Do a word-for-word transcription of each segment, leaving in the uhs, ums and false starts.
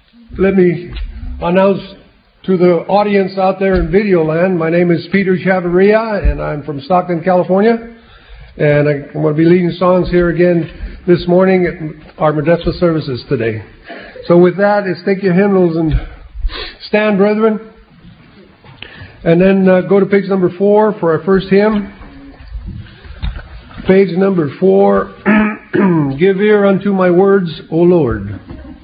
let me announce to the audience out there in video land, my name is Peter Chavarria, and I'm from Stockton, California. And I'm going to be leading songs here again this morning at our Modesto services today. So with that, let's take your hymnals and stand, brethren. And then uh, go to page number four for our first hymn. Page number four. Give ear unto my words, O Lord.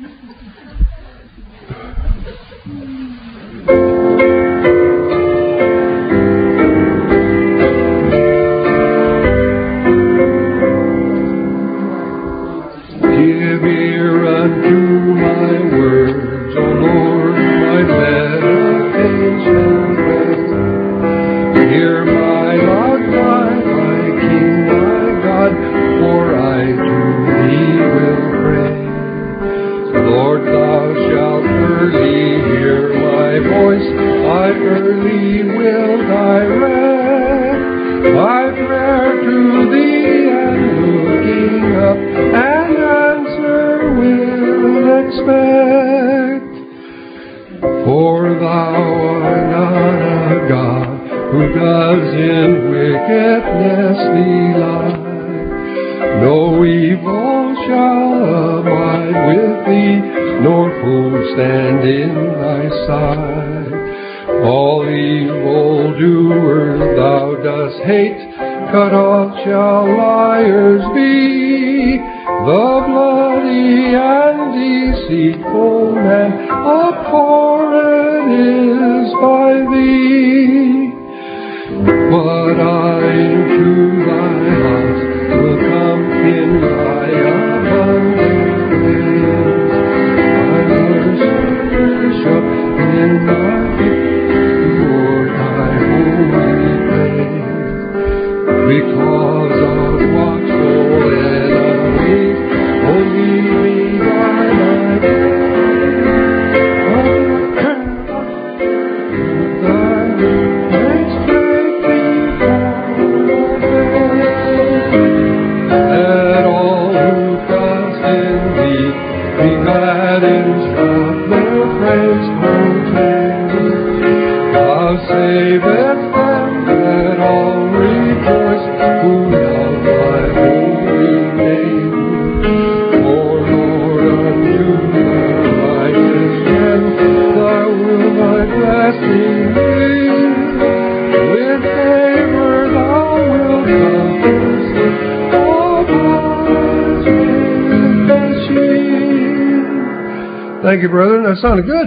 Thank you, brother. That sounded good.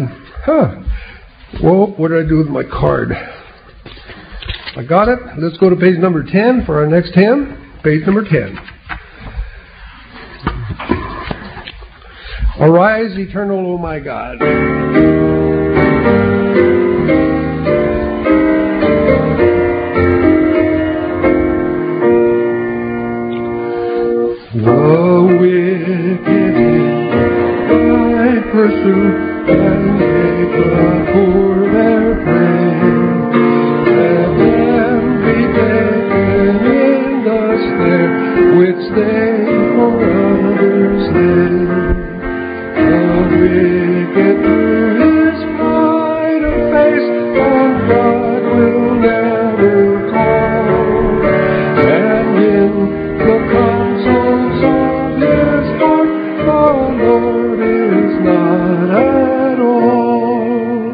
Huh. Well, what did I do with my card? I got it. Let's go to page number ten for our next hymn. Page number ten. Arise, eternal, O my God. The wicked pursue and take the poor their prey. Let them be taken in the snare which they for others lay. The wicked through his pride of face on God will never call, and in the counsels of his heart the Lord is not at all.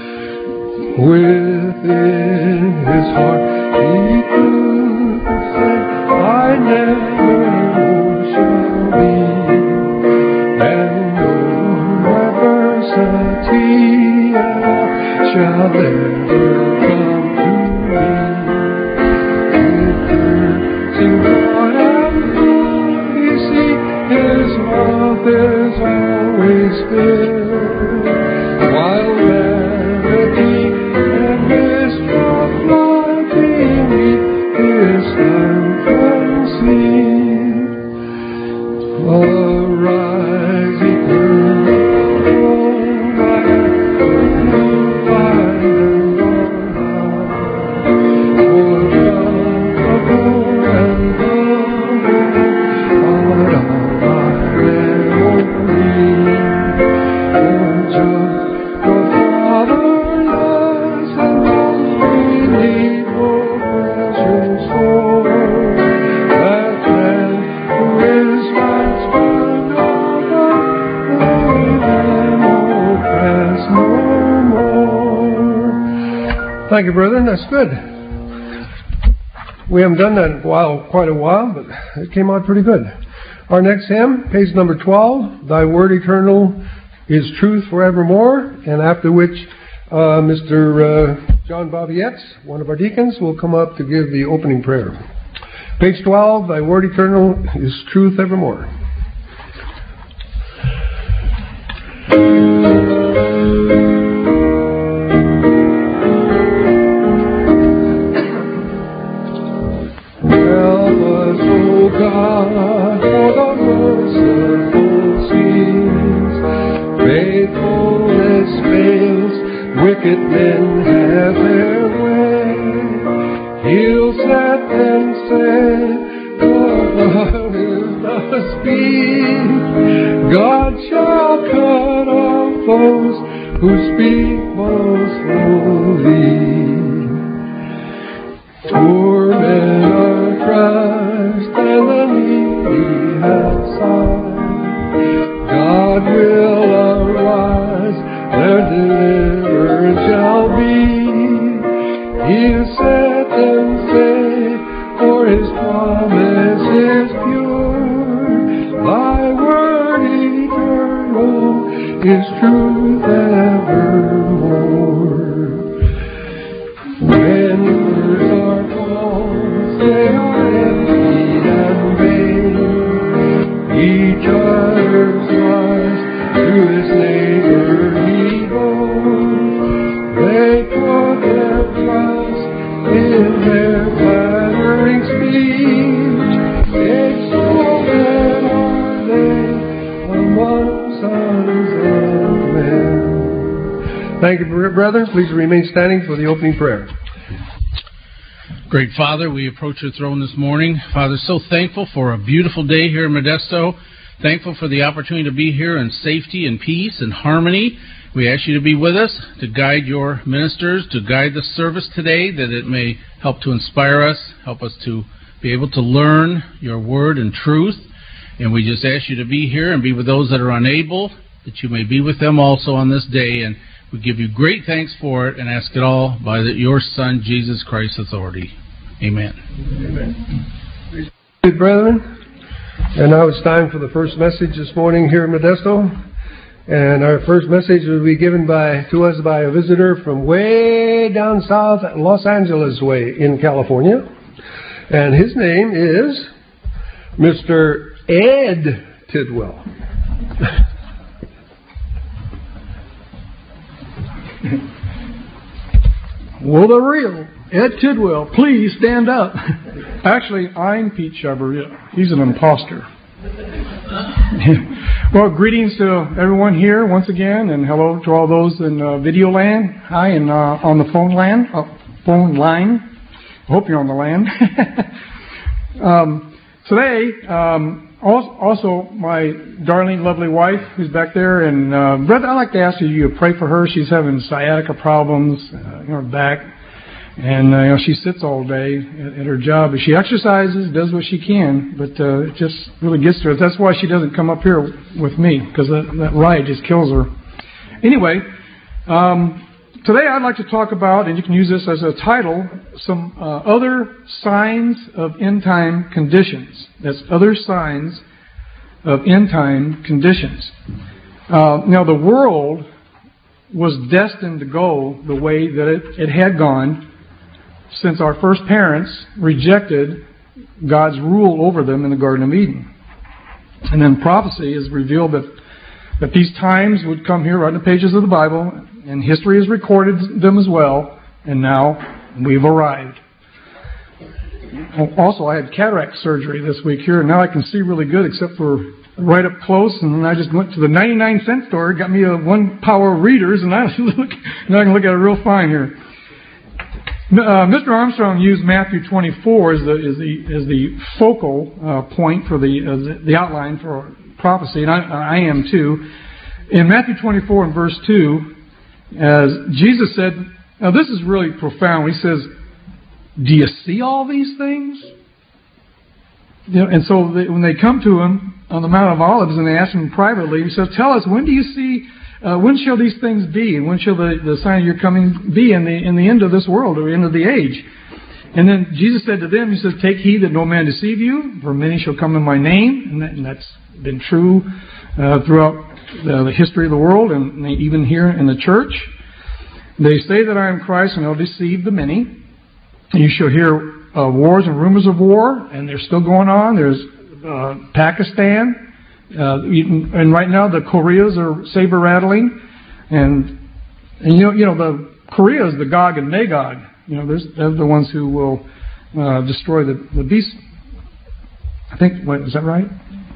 Within his heart he could say, I never more shall be, and no adversity at all shall ever come to me. Cursing God and fool, you see, his love is always good, while vanity and mischief lie beneath his unconceived. Arise, eternal, my God, and on high, for the poor and the God of my memory. Thank you, brethren. That's good. We haven't done that in a while, quite a while, but it came out pretty good. Our next hymn, page number twelve, Thy Word Eternal is Truth Forevermore, and after which uh, Mister Uh, John Bobbiette, one of our deacons, will come up to give the opening prayer. Page twelve, Thy Word Eternal is Truth Evermore. Help us, O God, for the merciful seas. Faithfulness fails, wicked men have their way. He'll set and say, God is the speed. God shall cut off those who speak most lowly. Poor men are crushed and the needy have sighed. God will arise, their deliverance shall be. He'll set and save, for His promise is pure. Thy word eternal is truth evermore. When words are false, they are empty and vain. Each other's lies to his neighbor he goes. They put their trust in their flattering speech. Exalted are they among sons of men. Thank you, brethren. Please remain standing for the opening prayer. Great Father, we approach your throne this morning. Father, so thankful for a beautiful day here in Modesto. Thankful for the opportunity to be here in safety and peace and harmony. We ask you to be with us, to guide your ministers, to guide the service today, that it may help to inspire us, help us to be able to learn your word and truth. And we just ask you to be here and be with those that are unable, that you may be with them also on this day. And we give you great thanks for it and ask it all by the, your Son, Jesus Christ's authority. Amen. Amen. Good brethren. And now it's time for the first message this morning here in Modesto. And our first message will be given by to us by a visitor from way down south, Los Angeles way in California. And his name is Mister Ed Tidwell. Well, the real Ed Tidwell, please stand up. Actually, I'm Pete Chavarria. He's an imposter. Well, greetings to everyone here once again, and hello to all those in uh, video land. Hi, and uh, on the phone land, uh, phone line. I hope you're on the land. um, today, um, also my darling, lovely wife who's back there, and uh, brother, I'd like to ask you to pray for her. She's having sciatica problems, uh, in her back. And uh, you know, she sits all day at, at her job. She exercises, does what she can, but uh, it just really gets to her. That's why she doesn't come up here with me, because that, that ride just kills her. Anyway, um, today I'd like to talk about, and you can use this as a title, some uh, other signs of end-time conditions. That's other signs of end-time conditions. Uh, now, the world was destined to go the way that it, it had gone since our first parents rejected God's rule over them in the Garden of Eden. And then prophecy is revealed that, that these times would come here right in the pages of the Bible, and history has recorded them as well, and now we've arrived. Also, I had cataract surgery this week here, and now I can see really good except for right up close, and then I just went to the ninety-nine cent store, got me a one power readers, and I look, now I can look at it real fine here. Uh, Mister Armstrong used Matthew twenty-four as the as the as the focal uh, point for the uh, the outline for prophecy, and I, I am too. In Matthew twenty-four and verse two, as Jesus said, now this is really profound. He says, "Do you see all these things?" You know, and so they, when they come to him on the Mount of Olives and they ask him privately, he says, "Tell us, when do you see uh, when shall these things be? And when shall the, the sign of your coming be in the in the end of this world, or end of the age? And then Jesus said to them, he says, take heed that no man deceive you, for many shall come in my name. And, that, and that's been true uh, throughout the, the history of the world, and even here in the church. They say that I am Christ, and they'll deceive the many. And you shall hear uh, wars and rumors of war, and they're still going on. There's uh, Pakistan, uh, and right now the Koreas are saber rattling, and and you know you know the Korea is the Gog and Magog. You know, there's, they're the ones who will uh, destroy the, the beast. I think, what, is that right?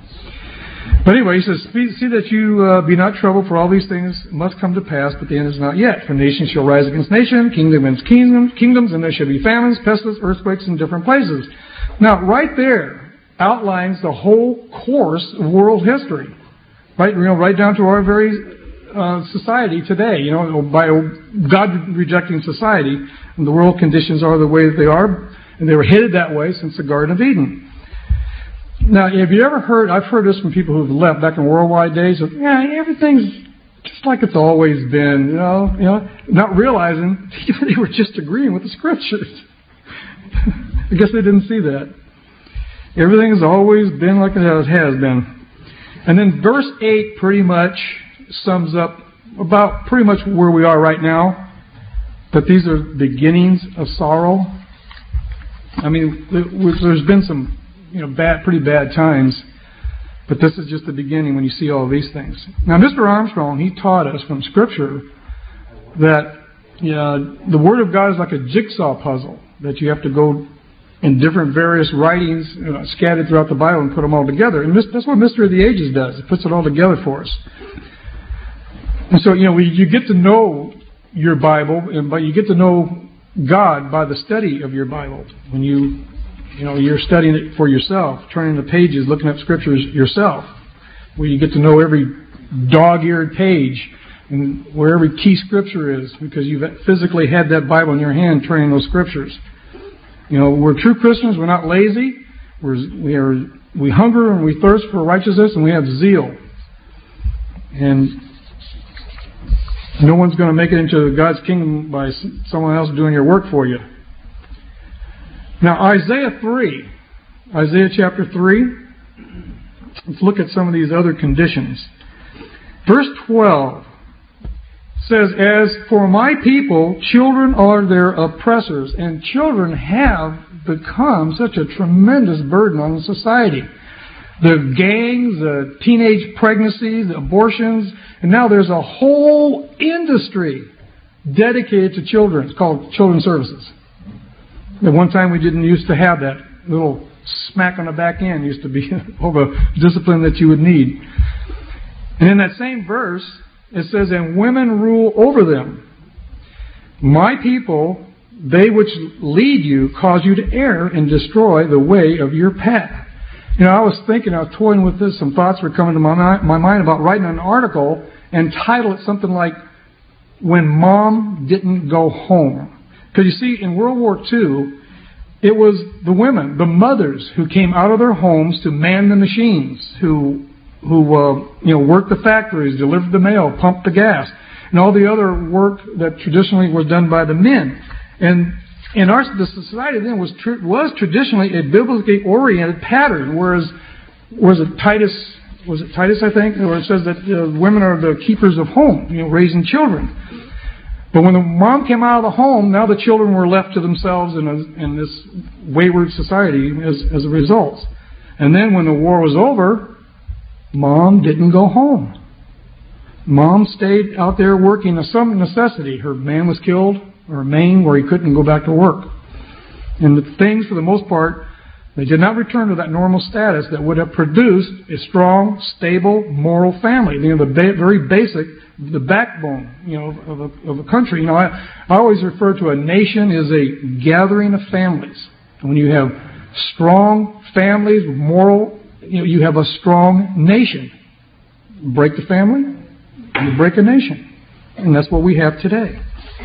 But anyway, he says, see that you uh, be not troubled, for all these things must come to pass, but the end is not yet. For nation shall rise against nation, kingdom against kingdom, kingdoms, and there shall be famines, pestilence, earthquakes in different places. Now, right there outlines the whole course of world history. Right, you know, right down to our very uh, society today. You know, by a God-rejecting society, and the world conditions are the way that they are, and they were headed that way since the Garden of Eden. Now, have you ever heard, I've heard this from people who've left back in worldwide days, of, yeah, everything's just like it's always been, you know, you know, not realizing they were just agreeing with the Scriptures. I guess they didn't see that. Everything has always been like it has been. And then verse eight pretty much sums up about pretty much where we are right now, that these are beginnings of sorrow. I mean, there's been some You know, bad, pretty bad times. But this is just the beginning when you see all these things. Now, Mister Armstrong, he taught us from Scripture that you know, the Word of God is like a jigsaw puzzle, that you have to go in different various writings you know, scattered throughout the Bible and put them all together. And that's what Mystery of the Ages does. It puts it all together for us. And so, you know, we, you get to know your Bible, but you get to know God by the study of your Bible. When you You know, you're studying it for yourself, turning the pages, looking up Scriptures yourself, where you get to know every dog-eared page and where every key Scripture is, because you've physically had that Bible in your hand, turning those Scriptures. You know, we're true Christians. We're not lazy. We're, we are we hunger and we thirst for righteousness, and we have zeal. And no one's going to make it into God's kingdom by someone else doing your work for you. Now, Isaiah three, Isaiah chapter three, let's look at some of these other conditions. Verse twelve says, as for my people, children are their oppressors, and children have become such a tremendous burden on society. The gangs, the teenage pregnancies, the abortions, and now there's a whole industry dedicated to children. It's called Children's Services. At one time we didn't used to have that. Little smack on the back end used to be all the discipline that you would need. And in that same verse, it says, and women rule over them. My people, they which lead you, cause you to err and destroy the way of your path. You know, I was thinking, I was toying with this, some thoughts were coming to my, my mind about writing an article and title it something like, When Mom Didn't Go Home. Because you see, in World War Two, it was the women, the mothers, who came out of their homes to man the machines, who who uh, you know worked the factories, delivered the mail, pumped the gas, and all the other work that traditionally was done by the men. And in our the society then was tr- was traditionally a biblically oriented pattern, whereas was it Titus was it Titus I think, where it says that uh, women are the keepers of home, you know, raising children. But when the mom came out of the home, now the children were left to themselves in, a, in this wayward society as, as a result. And then when the war was over, Mom didn't go home. Mom stayed out there working of some necessity. Her man was killed, or Maine, where he couldn't go back to work. And the things, for the most part, they did not return to that normal status that would have produced a strong, stable, moral family. You know, the ba- very basic, the backbone, you know, of a, of a country. You know, I, I always refer to a nation as a gathering of families. And when you have strong families, moral, you know, you have a strong nation. Break the family, you break a nation. And that's what we have today.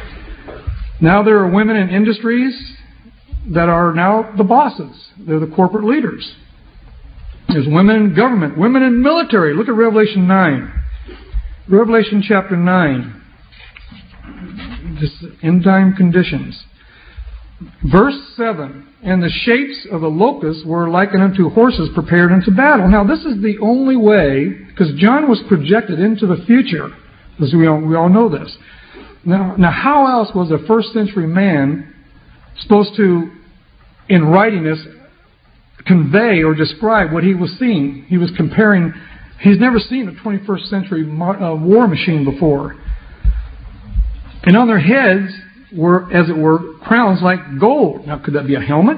Now there are women in industries that are now the bosses. They're the corporate leaders. There's women in government, women in military. Look at Revelation nine. Revelation chapter nine. This end time conditions. Verse seven. And the shapes of the locusts were likened unto horses prepared unto battle. Now this is the only way, because John was projected into the future, as we all, we all know this. Now, now how else was a first century man supposed to, in writing this, convey or describe what he was seeing? He was comparing, he's never seen a twenty-first century uh, war machine before. And on their heads were, as it were, crowns like gold. Now, could that be a helmet?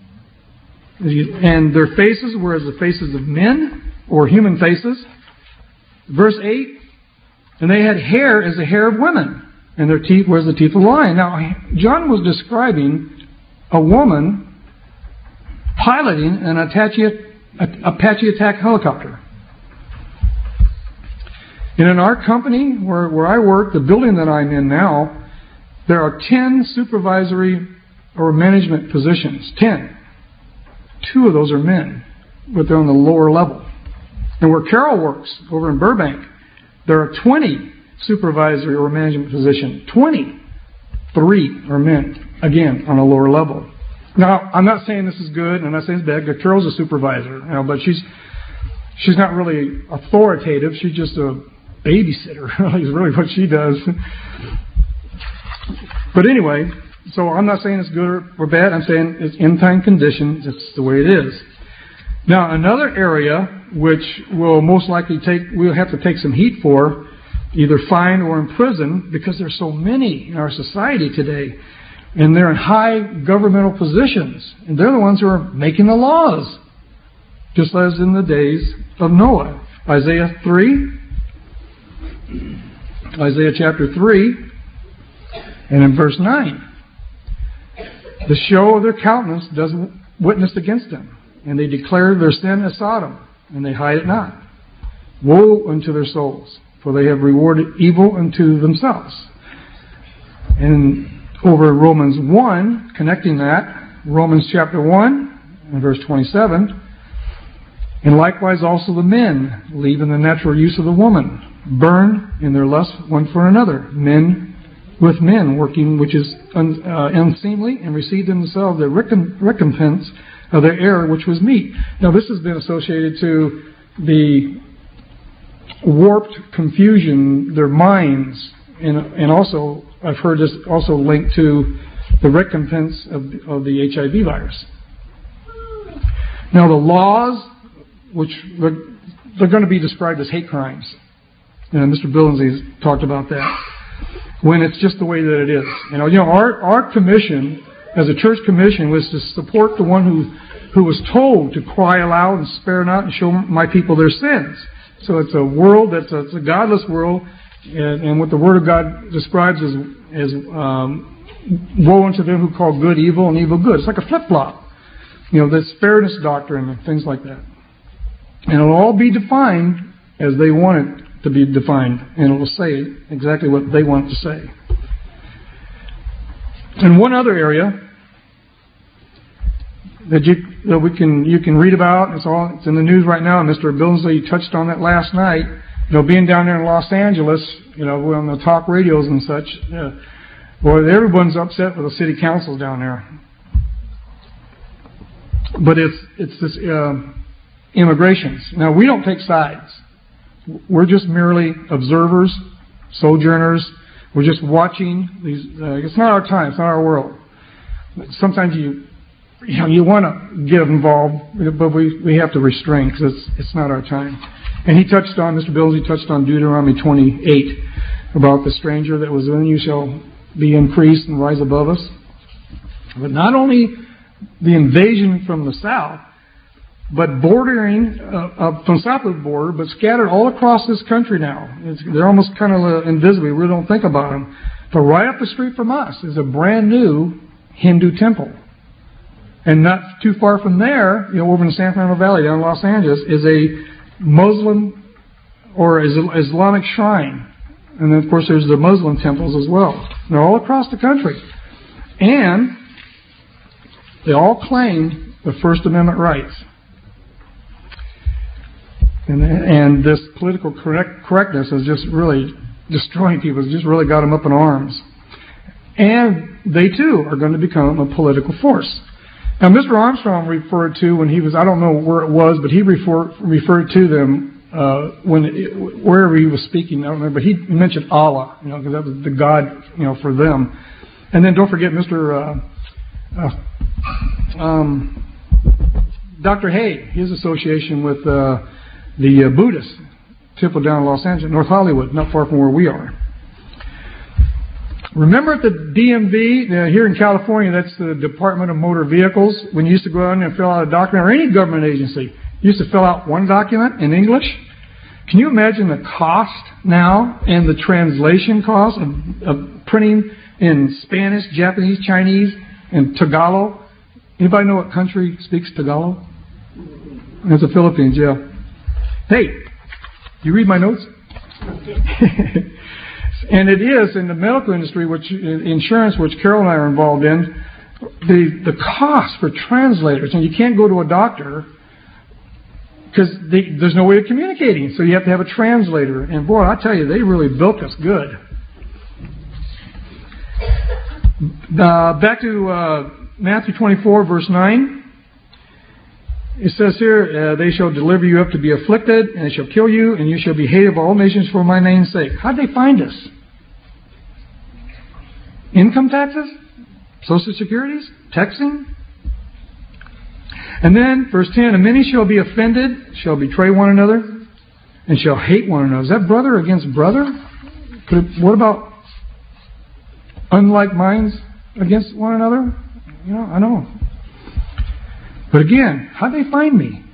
And their faces were as the faces of men, or human faces. Verse eight, and they had hair as the hair of women, and their teeth were as the teeth of a lion. Now, John was describing a woman piloting an Apache, Apache attack helicopter. And in our company, where, where I work, the building that I'm in now, there are ten supervisory or management positions. Ten. Two of those are men, but they're on the lower level. And where Carol works, over in Burbank, there are twenty supervisory or management positions. twenty. Three are men, again, on a lower level. Now, I'm not saying this is good, and I'm not saying it's bad, because Carol's a supervisor, you know, but she's she's not really authoritative. She's just a babysitter, is really what she does. But anyway, so I'm not saying it's good or bad. I'm saying it's end time conditions. It's the way it is. Now, another area which will most likely take, we'll have to take some heat for, either fine or in prison, because there's so many in our society today, and they're in high governmental positions, and they're the ones who are making the laws, just as in the days of Noah. Isaiah three, Isaiah chapter three, and in verse nine, the show of their countenance does witness against them, and they declare their sin as Sodom, and they hide it not. Woe unto their souls, for they have rewarded evil unto themselves. And over Romans one, connecting that, Romans chapter one, and verse twenty-seven, and likewise also the men, leaving the natural use of the woman, burn in their lust one for another, men with men, working which is un, uh, unseemly, and receive themselves the recomp- recompense of their error which was meet. Now this has been associated to the warped confusion, their minds, and, and also I've heard this also linked to the recompense of, of the H I V virus. Now the laws, which they're, they're going to be described as hate crimes, and Mister Billingsley's talked about that, when it's just the way that it is. You know, you know, our our commission as a church commission was to support the one who who was told to cry aloud and spare not and show my people their sins. So it's a world that's a, it's a godless world, and, and what the Word of God describes as as um, woe unto them who call good evil and evil good. It's like a flip flop. You know, this fairness doctrine and things like that. And it'll all be defined as they want it to be defined, and it will say exactly what they want to say. And one other area that you that we can you can read about, it's all it's in the news right now. And Mister Billingsley touched on it last night. You know, being down there in Los Angeles, you know, on the talk radios and such. Uh, well, everyone's upset with the city council down there. But it's it's this uh, immigrations. Now we don't take sides. We're just merely observers, sojourners. We're just watching these. Uh, it's not our time. It's not our world. Sometimes you, you know, you want to get involved, but we, we have to restrain because it's it's not our time. And he touched on, Mister Billingsley touched on Deuteronomy twenty-eight about the stranger that was in you shall be increased and rise above us. But not only the invasion from the south, but bordering uh, uh, from south of the border, but scattered all across this country now. It's, they're almost kind of uh, invisible. We really don't think about them. But right up the street from us is a brand new Hindu temple. And not too far from there, you know, over in the San Fernando Valley down in Los Angeles, is a Muslim or Islamic shrine. And then, of course, there's the Muslim temples as well. They're all across the country. And they all claim the First Amendment rights. And, and this political correct, correctness is just really destroying people. It's just really got them up in arms. And they, too, are going to become a political force. Now, Mister Armstrong referred to, when he was, I don't know where it was, but he refer, referred to them uh, when it, wherever he was speaking, I don't remember, but he mentioned Allah, you know, because that was the God, you know, for them. And then don't forget Mister Uh, uh, um, Doctor Hay, his association with uh, the uh, Buddhist temple down in Los Angeles, North Hollywood, not far from where we are. Remember at the D M V, uh, here in California, that's the Department of Motor Vehicles, when you used to go out and fill out a document, or any government agency, you used to fill out one document in English. Can you imagine the cost now and the translation cost of, of printing in Spanish, Japanese, Chinese, and Tagalog? Anybody know what country speaks Tagalog? It's the Philippines, yeah. Hey, you read my notes? And it is in the medical industry, which insurance, which Carol and I are involved in, the the cost for translators, and you can't go to a doctor because there's no way of communicating, so you have to have a translator. And boy, I tell you, they really built us good. Uh, back to uh, Matthew twenty-four, verse nine. It says here, uh, they shall deliver you up to be afflicted, and they shall kill you, and you shall be hated of all nations for my name's sake. How'd they find us? Income taxes? Social securities? Texting? And then, verse ten, and many shall be offended, shall betray one another, and shall hate one another. Is that brother against brother? Could it, what about unlike minds against one another? You know, I know. But again, how'd they find me?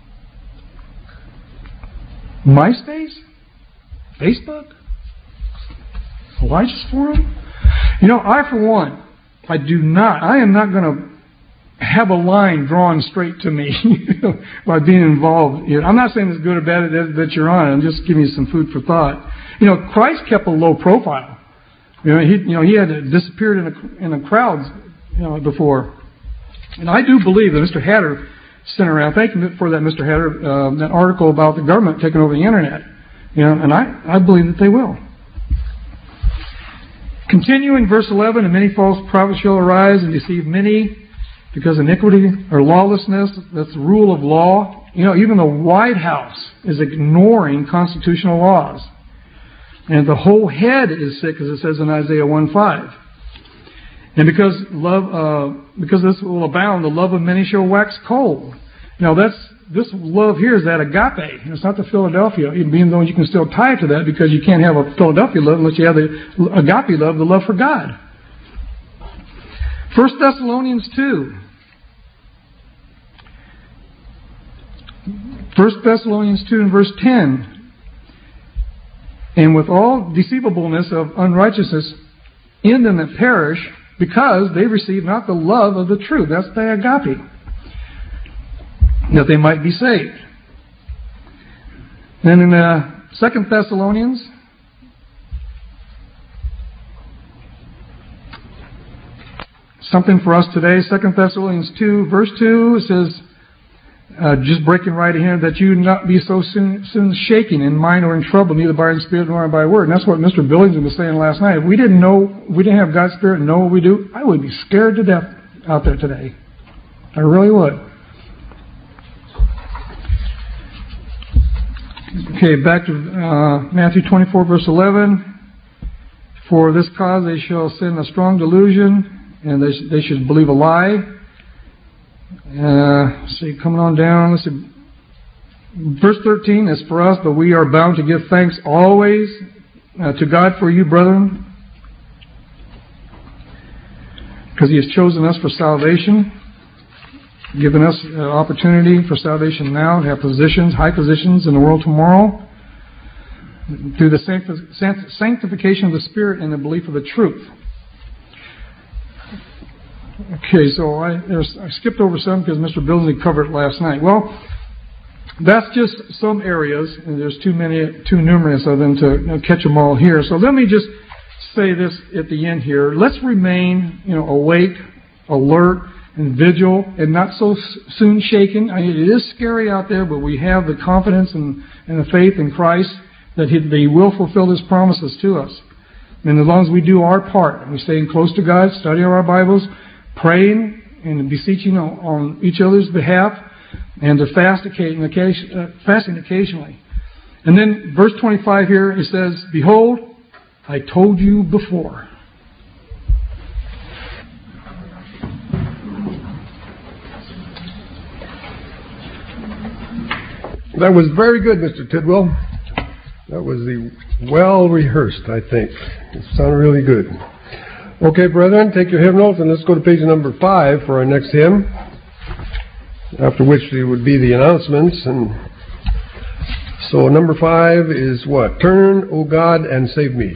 MySpace? Facebook? Elijah's Forum? You know, I, for one, I do not, I am not going to have a line drawn straight to me by being involved. You know, I'm not saying it's good or bad that, that you're on. I'm just giving you some food for thought. You know, Christ kept a low profile. You know, he, you know, he had disappeared in a, in a crowds, you know, before. And I do believe that Mister Hatter sent around, thank you for that, Mister Hatter, uh, that article about the government taking over the Internet. You know, and I, I believe that they will. Continuing, verse eleven, and many false prophets shall arise and deceive many, because iniquity or lawlessness, that's the rule of law. You know, even the White House is ignoring constitutional laws. And the whole head is sick, as it says in Isaiah one five. And because love, uh, because this will abound, the love of many shall wax cold. Now, that's this love here is that agape. It's not the Philadelphia, even though you can still tie it to that, because you can't have a Philadelphia love unless you have the agape love, the love for God. First Thessalonians two. First Thessalonians two and verse ten. And with all deceivableness of unrighteousness in them that perish, because they receive not the love of the truth. That's the agape. That they might be saved. Then in uh, Second Thessalonians, something for us today, Second Thessalonians two, verse two, it says, uh, just breaking right in here, that you not be so soon, soon shaken in mind or in trouble, neither by the Spirit nor by word. And that's what Mister Billington was saying last night. If we didn't know, we didn't have God's Spirit and know what we do, I would be scared to death out there today. I really would. Okay, back to uh, Matthew twenty-four, verse eleven. For this cause they shall send a strong delusion, and they, sh- they should believe a lie. Uh, see, coming on down, let's see. Verse thirteen is for us, but we are bound to give thanks always uh, to God for you, brethren, because He has chosen us for salvation, given us an opportunity for salvation now to have positions, high positions in the world tomorrow, through the sanctification of the Spirit and the belief of the truth. Okay, so I, I skipped over some because Mister Billingsley covered it last night. Well, that's just some areas, and there's too many, too numerous of them to you know, catch them all here. So let me just say this at the end here. Let's remain, you know, awake, alert, and vigil and not so soon shaken. I mean, it is scary out there, but we have the confidence and, and the faith in Christ that he, that he will fulfill His promises to us. And as long as we do our part, we stay close to God, study our Bibles, praying and beseeching on, on each other's behalf, and to fast occasionally, uh, fasting occasionally. And then verse twenty-five here, it says, "Behold, I told you before." That was very good, Mister Tidwell. That was the well rehearsed, I think. It sounded really good. Okay, brethren, take your hymnals and let's go to page number five for our next hymn. After which there would be the announcements. And so number five is what? "Turn, O God, and save me."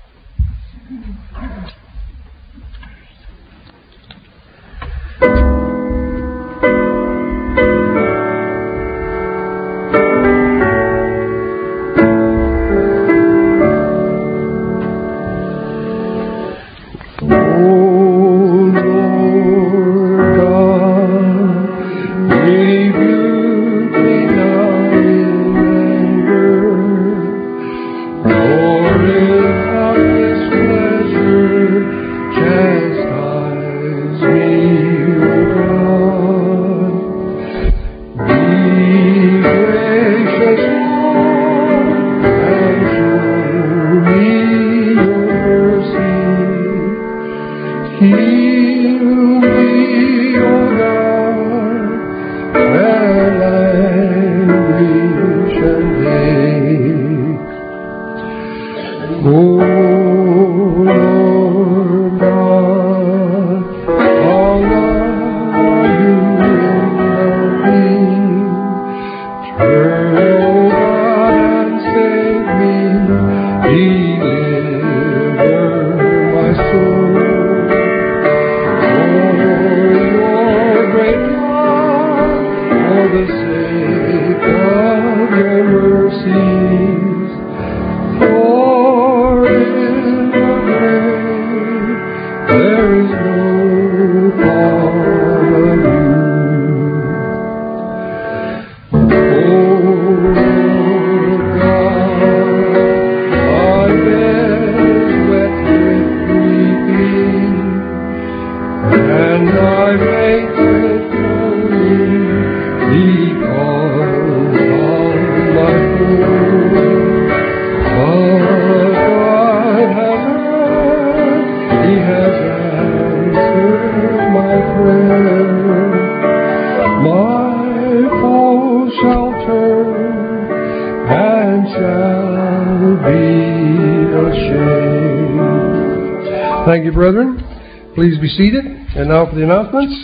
Thank you, brethren. Please be seated. And now for the announcements,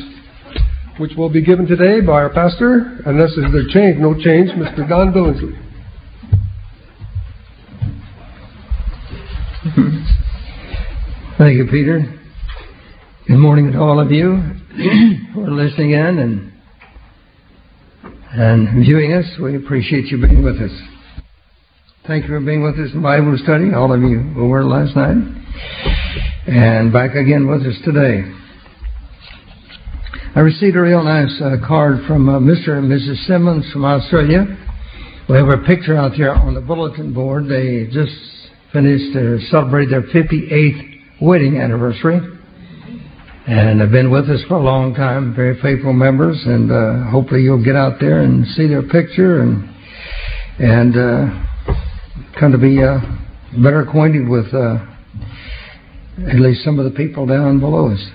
which will be given today by our pastor, unless there's change, no change, Mister Don Billingsley. Thank you, Peter. Good morning to all of you who are listening in and and viewing us. We appreciate you being with us. Thank you for being with us in Bible study, all of you who were last night, and back again with us today. I received a real nice uh, card from uh, Mister and Missus Simmons from Australia. We have a picture out there on the bulletin board. They just finished to celebrate their fifty-eighth wedding anniversary, and have been with us for a long time. Very faithful members, and uh, hopefully you'll get out there and see their picture and and uh, kind of be uh, better acquainted with uh, at least some of the people down below us.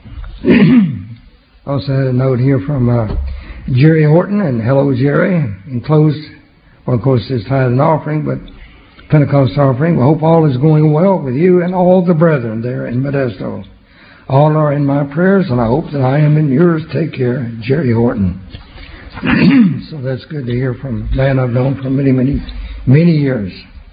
Also had a note here from uh, Jerry Horton, and hello, Jerry. Enclosed, well, of course, it's tithe and offering, but Pentecost offering. We hope all is going well with you and all the brethren there in Modesto. All are in my prayers, and I hope that I am in yours. Take care, Jerry Horton. So that's good to hear from a man I've known for many, many, many years.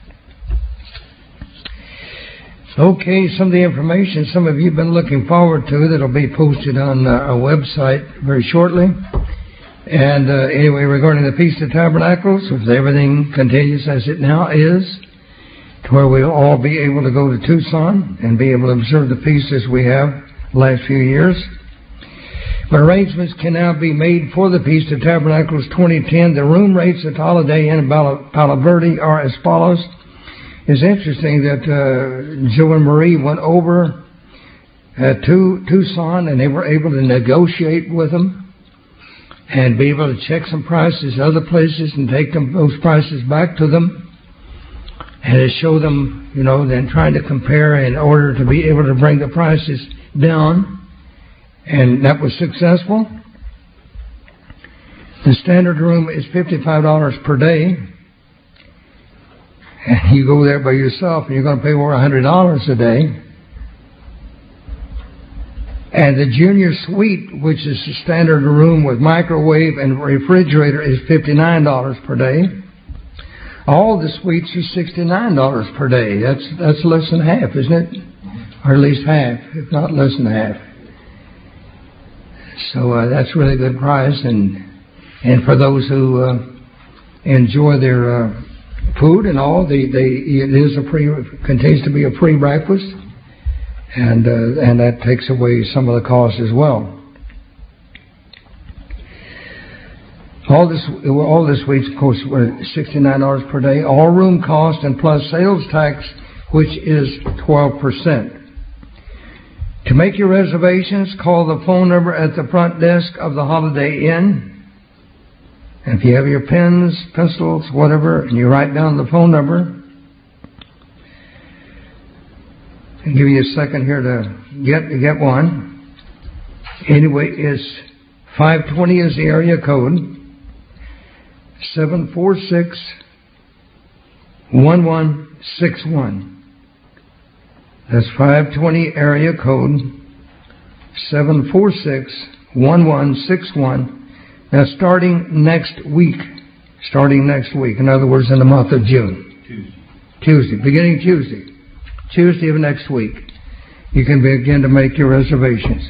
Okay, some of the information some of you have been looking forward to that will be posted on uh, our website very shortly. And uh, anyway, regarding the Feast of Tabernacles, if everything continues as it now is, to where we'll all be able to go to Tucson and be able to observe the feast as we have the last few years. But arrangements can now be made for the Feast of Tabernacles twenty ten. The room rates at Holiday Inn in Palo Verde are as follows. It's interesting that uh, Joe and Marie went over uh, to Tucson, and they were able to negotiate with them and be able to check some prices other places and take them, those prices back to them. And to show them, you know, then trying to compare in order to be able to bring the prices down. And that was successful. The standard room is fifty-five dollars per day. And you go there by yourself and you're going to pay over one hundred dollars a day. And the junior suite, which is the standard room with microwave and refrigerator, is fifty-nine dollars per day. All the suites are sixty-nine dollars per day. That's that's less than half, isn't it? Or at least half, if not less than half. So uh, that's a really good price. And and for those who uh, enjoy their uh, food and all, they, they it is a free continues to be a free breakfast, and uh, and that takes away some of the cost as well. All this, all this week's, of course, were sixty-nine dollars per day. All room cost and plus sales tax, which is twelve percent. To make your reservations, call the phone number at the front desk of the Holiday Inn. And if you have your pens, pencils, whatever, and you write down the phone number, I'll give you a second here to get to get one. Anyway, it's five twenty is the area code. seven four six, one one six one. That's five twenty area code seven four six, one one six one. Now starting next week, starting next week, in other words in the month of June. Tuesday. Tuesday, beginning Tuesday. Tuesday of next week, you can begin to make your reservations.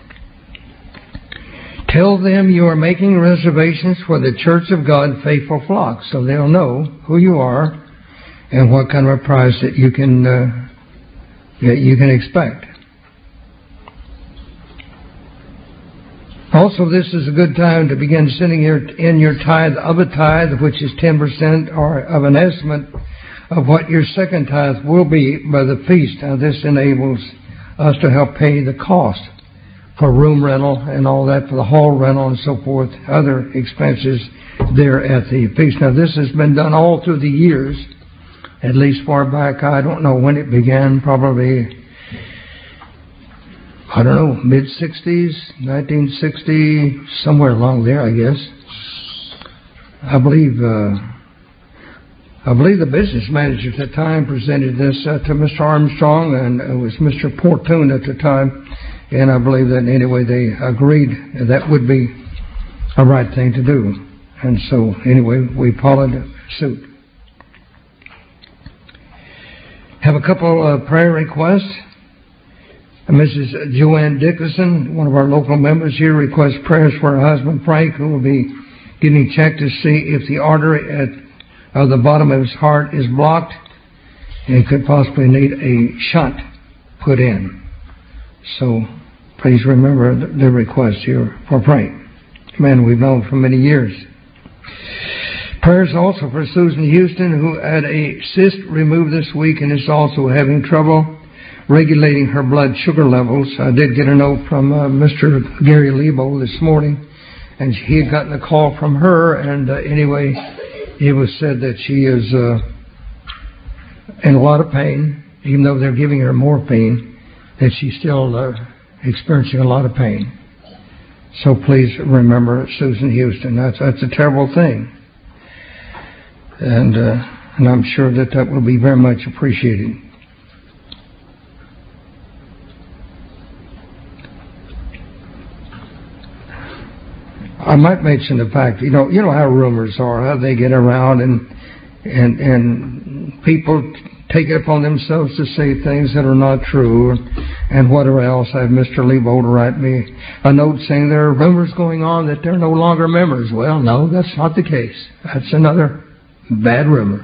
Tell them you are making reservations for the Church of God Faithful Flock, so they'll know who you are and what kind of a price that you can uh, that you can expect. Also, this is a good time to begin sending your, in your tithe of a tithe, which is ten percent, or of an estimate of what your second tithe will be by the feast. Now, this enables us to help pay the cost for room rental and all that, for the hall rental and so forth, other expenses there at the feast. Now, this has been done all through the years, at least far back. I don't know when it began, probably, I don't know, mid-sixties, nineteen sixty, somewhere along there, I guess. I believe uh, I believe the business manager at the time presented this uh, to Mister Armstrong, and it was Mister Portune at the time. And I believe that anyway they agreed that would be a right thing to do. And so anyway, we followed suit. Have a couple of prayer requests. Missus Joanne Dickerson, one of our local members here, requests prayers for her husband Frank, who will be getting checked to see if the artery at uh, the bottom of his heart is blocked and could possibly need a shunt put in. So please remember the request here for Frank, man we've known for many years. Prayers also for Susan Houston, who had a cyst removed this week and is also having trouble regulating her blood sugar levels. I did get a note from uh, Mister Gary Lebo this morning, and he had gotten a call from her, and uh, anyway, it was said that she is uh, in a lot of pain, even though they're giving her morphine, that she's still uh, experiencing a lot of pain. So please remember Susan Houston. That's that's a terrible thing, and uh, and I'm sure that that will be very much appreciated. I might mention the fact, you know, you know how rumors are, how they get around, and and and people take it upon themselves to say things that are not true, and whatever else. I have Mister Lebo to write me a note saying there are rumors going on that they're no longer members. Well, no, that's not the case. That's another bad rumor.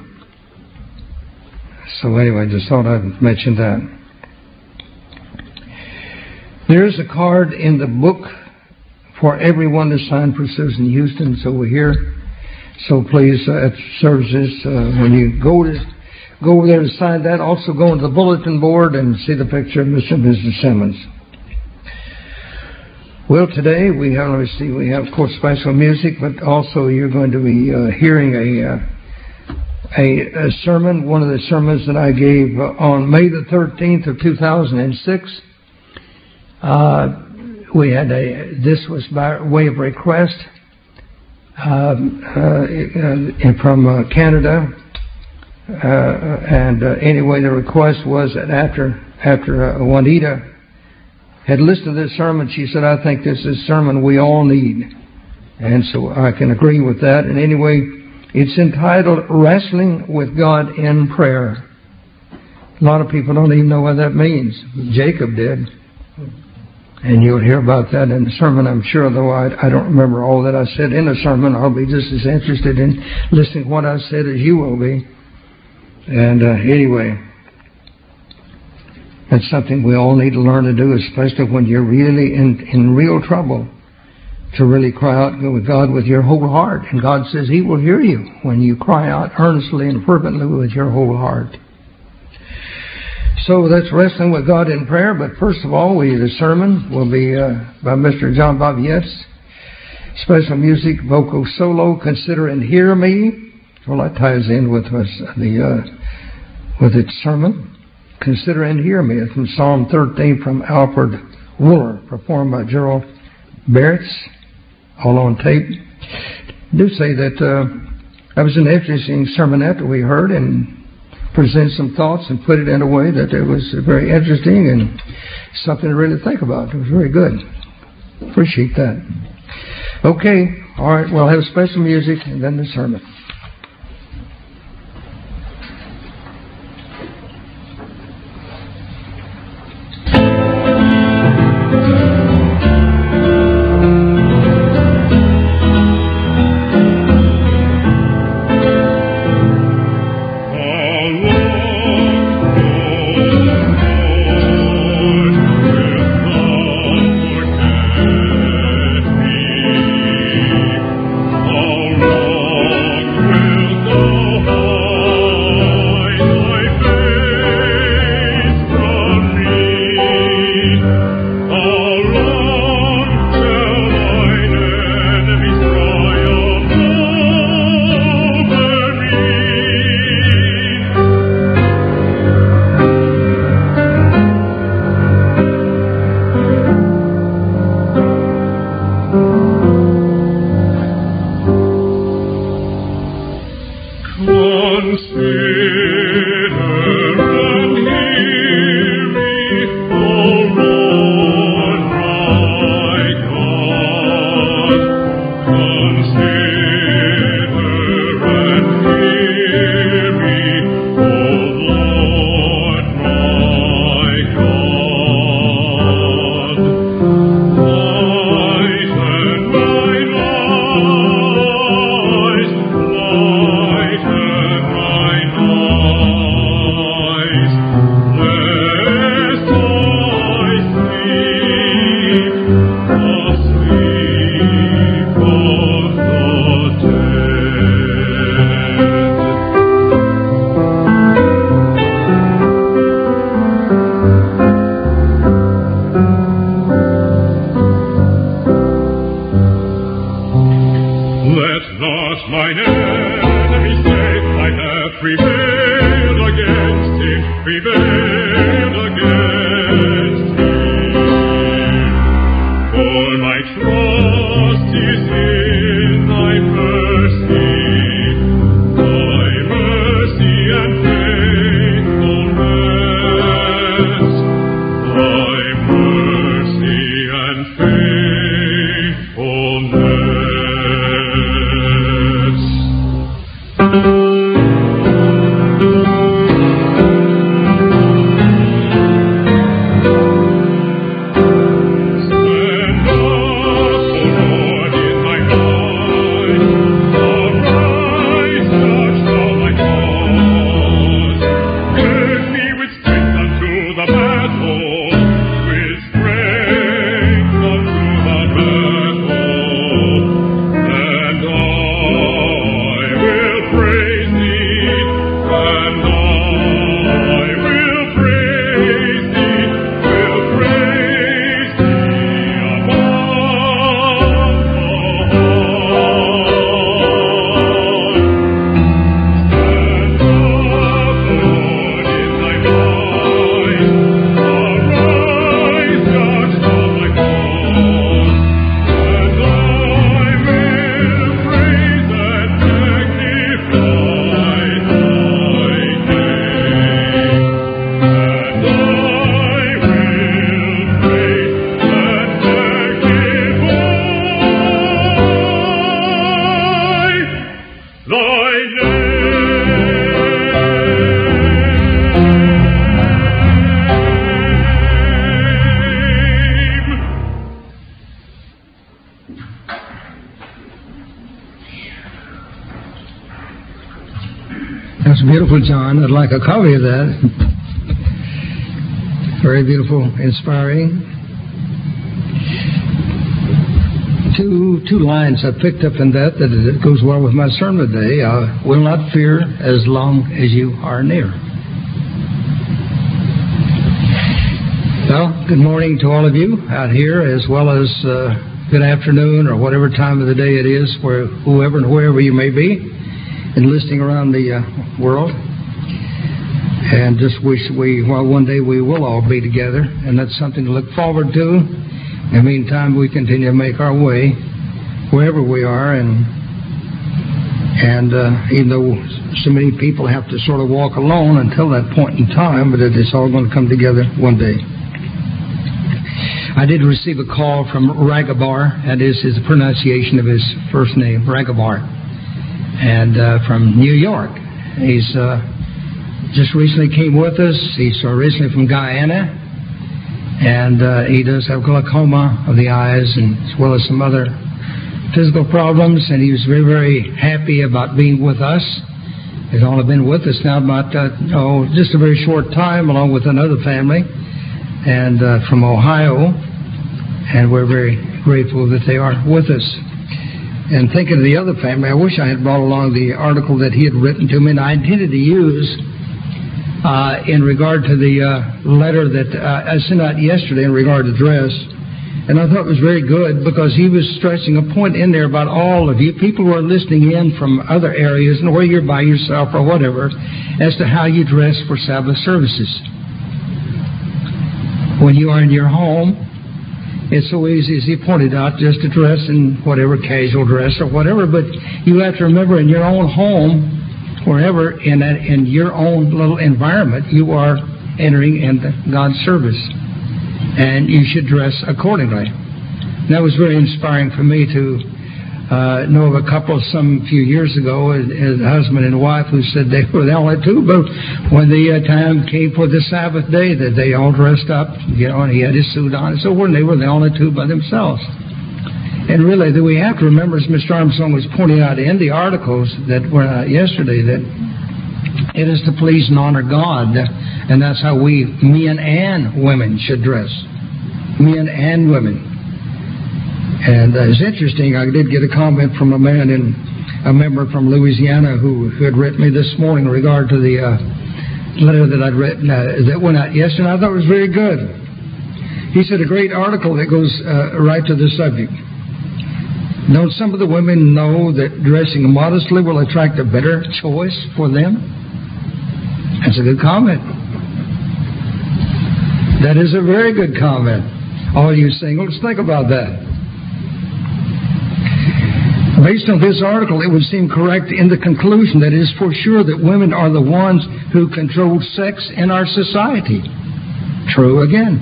So anyway, just thought I'd mention that. There's a card in the book for everyone to sign for Susan Houston. So we're here. So please, uh, at services, uh, when you go to go over there to sign that, also go into the bulletin board and see the picture of Mister and Missus Simmons. Well, today we have, let me see, we have, of course, special music, but also you're going to be uh, hearing a, uh, a a sermon, one of the sermons that I gave uh, on May the thirteenth of two thousand six. Uh, we had a, this was by way of request um, uh, from uh, Canada, uh, and uh, anyway, the request was that after after uh, Juanita had listened to this sermon, she said, I think this is a sermon we all need. And so I can agree with that. And anyway, it's entitled Wrestling with God in Prayer. A lot of people don't even know what that means. Jacob did. And you'll hear about that in the sermon, I'm sure, though I, I don't remember all that I said in the sermon. I'll be just as interested in listening to what I said as you will be. And uh, anyway, that's something we all need to learn to do, especially when you're really in, in real trouble, to really cry out with God with your whole heart. And God says He will hear you when you cry out earnestly and fervently with your whole heart. So that's wrestling with God in prayer. But first of all, we, the sermon will be uh, by Mister John Bobbietz. Special music, vocal solo, Consider and Hear Me. Well, that ties in with us, the uh, with its sermon. Consider and Hear Me. It's from Psalm thirteen from Alfred Wooler, performed by Gerald Barretts, all on tape. I do say that uh, that was an interesting sermonette that we heard, and present some thoughts and put it in a way that it was very interesting and something to really think about. It was very good. Appreciate that. Okay, all right, we'll have special music and then the sermon. Thank you. That's beautiful, John. I'd like a copy of that. Very beautiful, inspiring. Two two lines I picked up in that that it goes well with my sermon today. I will not fear as long as you are near. Well, good morning to all of you out here, as well as uh, good afternoon or whatever time of the day it is, where whoever and wherever you may be, and listening around the uh, world. And just wish we, well, one day we will all be together, and that's something to look forward to. In the meantime, we continue to make our way wherever we are, and and uh, even though so many people have to sort of walk alone until that point in time, but it's all going to come together one day. I did receive a call from Ragabar, that is his pronunciation of his first name, Ragabar, and uh, from New York. He's uh, just recently came with us. He's originally from Guyana, and uh, he does have glaucoma of the eyes, and as well as some other physical problems. And he was very, very happy about being with us. He's only been with us now about uh, oh, just a very short time, along with another family, and uh, from Ohio. And we're very grateful that they are with us. And thinking of the other family, I wish I had brought along the article that he had written to me, and I intended to use uh, in regard to the uh, letter that uh, I sent out yesterday in regard to dress. And I thought it was very good because he was stressing a point in there about all of you, people who are listening in from other areas and where you're by yourself or whatever, as to how you dress for Sabbath services. When you are in your home, it's so easy, as he pointed out, just to dress in whatever casual dress or whatever, but you have to remember in your own home, wherever, in that, in your own little environment, you are entering into God's service, and you should dress accordingly. And that was very inspiring for me to uh, know of a couple some few years ago, a, a husband and wife, who said they were the only two, but when the uh, time came for the Sabbath day, that they all dressed up, you know, and he had his suit on, and so when they were the only two by themselves. And really, that we have to remember, as Mister Armstrong was pointing out in the articles that were out yesterday, that it is to please and honor God, and that's how we, men and women, should dress. Men and women. And uh, it's interesting, I did get a comment from a man, in, a member from Louisiana, who, who had written me this morning in regard to the uh, letter that I'd written, uh, that went out yesterday. I thought it was very good. He said, a great article that goes uh, right to the subject. Don't some of the women know that dressing modestly will attract a better choice for them? That's a good comment. That is a very good comment. All you singles, think about that. Based on this article, it would seem correct in the conclusion that it is for sure that women are the ones who control sex in our society. True again.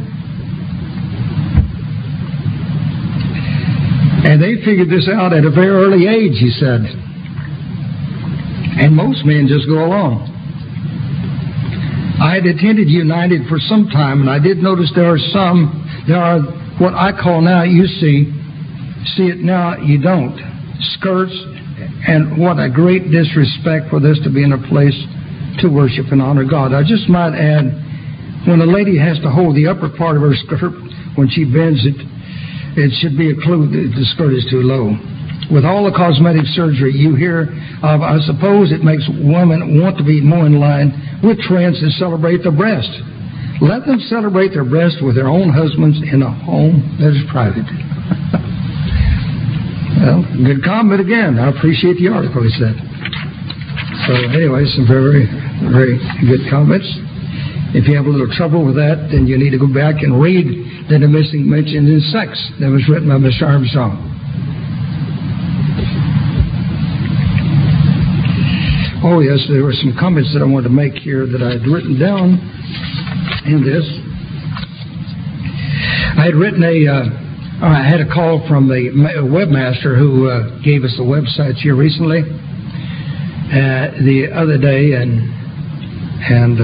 And they figured this out at a very early age, he said. And most men just go along. I had attended United for some time, and I did notice there are some, there are what I call now, you see, see it now, you don't. Skirts, and what a great disrespect for this to be in a place to worship and honor God. I just might add, when a lady has to hold the upper part of her skirt when she bends it, it should be a clue that the skirt is too low. With all the cosmetic surgery you hear of, I suppose it makes women want to be more in line with trends and celebrate their breast. Let them celebrate their breast with their own husbands in a home that is private. Well, good comment again. I appreciate the article, he said. So anyway, some very, very good comments. If you have a little trouble with that, then you need to go back and read the missing mention in sex that was written by Mister Armstrong. Oh, yes, there were some comments that I wanted to make here that I had written down in this. I had written a... Uh, I had a call from the webmaster who uh, gave us the websites here recently, uh, the other day, and and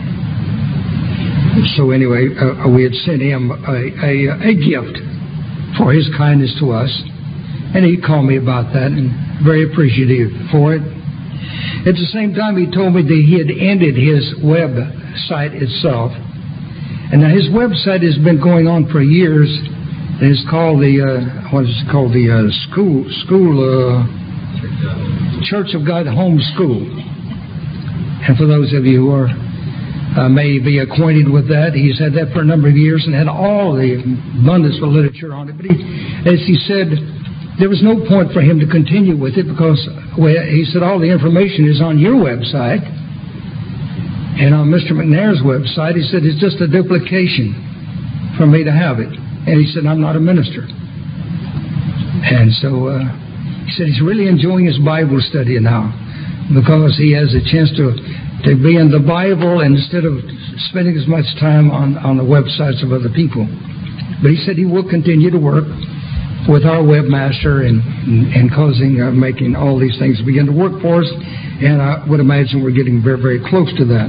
uh, so anyway, uh, we had sent him a, a, a gift for his kindness to us, and he called me about that, and very appreciative for it. At the same time, he told me that he had ended his website itself. And now his website has been going on for years. It's called the, uh, what is it called? The uh, school, school, uh, Church of God Home School. And for those of you who are, uh, may be acquainted with that, he's had that for a number of years and had all the abundance of literature on it. But he, as he said, there was no point for him to continue with it because, well, he said, all the information is on your website and on Mister McNair's website. He said, it's just a duplication for me to have it. And he said, I'm not a minister. And so uh, he said he's really enjoying his Bible study now because he has a chance to, to be in the Bible instead of spending as much time on, on the websites of other people. But he said he will continue to work with our webmaster and, and causing, uh, making all these things begin to work for us. And I would imagine we're getting very, very close to that.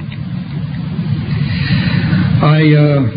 I... Uh,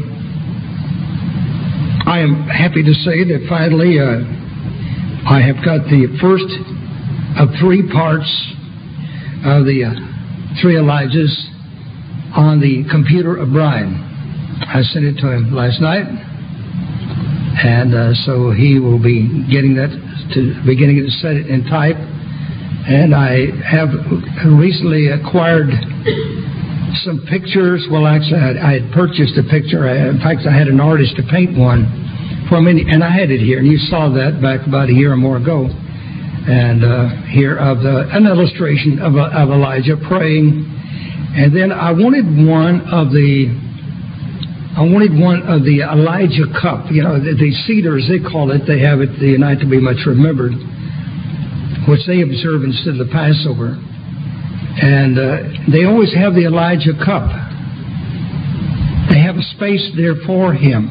I am happy to say that finally uh, I have got the first of three parts of the uh, three Elijahs on the computer of Brian. I sent it to him last night, and uh, so he will be getting that, to beginning to set it in type. And I have recently acquired some pictures. Well, actually, I had, I had purchased a picture. I, in fact, I had an artist to paint one for me, and I had it here. And you saw that back about a year or more ago. And uh, here of the, an illustration of, of Elijah praying. And then I wanted one of the, I wanted one of the Elijah cup. You know, the, the cedars, they call it. They have it the night to be much remembered, which they observe instead of the Passover. And uh, they always have the Elijah cup. They have a space there for him.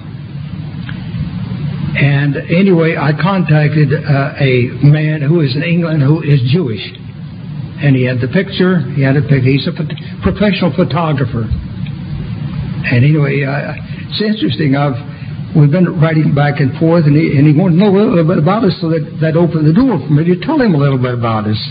And anyway, I contacted uh, a man who is in England who is Jewish. And he had the picture. He had a picture. He's a phot- professional photographer. And anyway, uh, it's interesting. I've we've been writing back and forth, and he, and he wanted to know a little bit about us, so that that opened the door for me to tell him a little bit about us.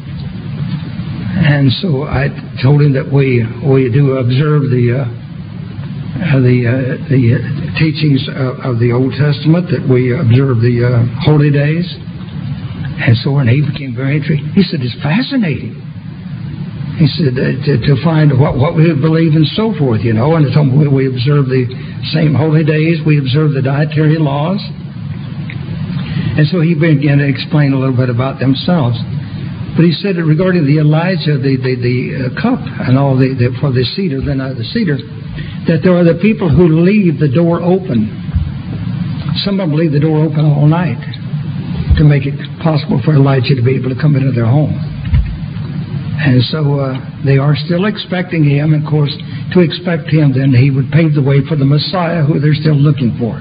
And so I told him that we we do observe the uh, the uh, the teachings of, of the Old Testament, that we observe the uh, holy days, and so on. He became very interested. He said, "It's fascinating." He said uh, to, to find what what we believe and so forth, you know. And so we, we observe the same holy days. We observe the dietary laws, and so he began to explain a little bit about themselves. But he said that regarding the Elijah, the the, the uh, cup and all the, the for the cedar, then uh, the cedar, that there are the people who leave the door open. Some of them leave the door open all night to make it possible for Elijah to be able to come into their home. And so uh, they are still expecting him. And of course, to expect him, then he would pave the way for the Messiah, who they're still looking for.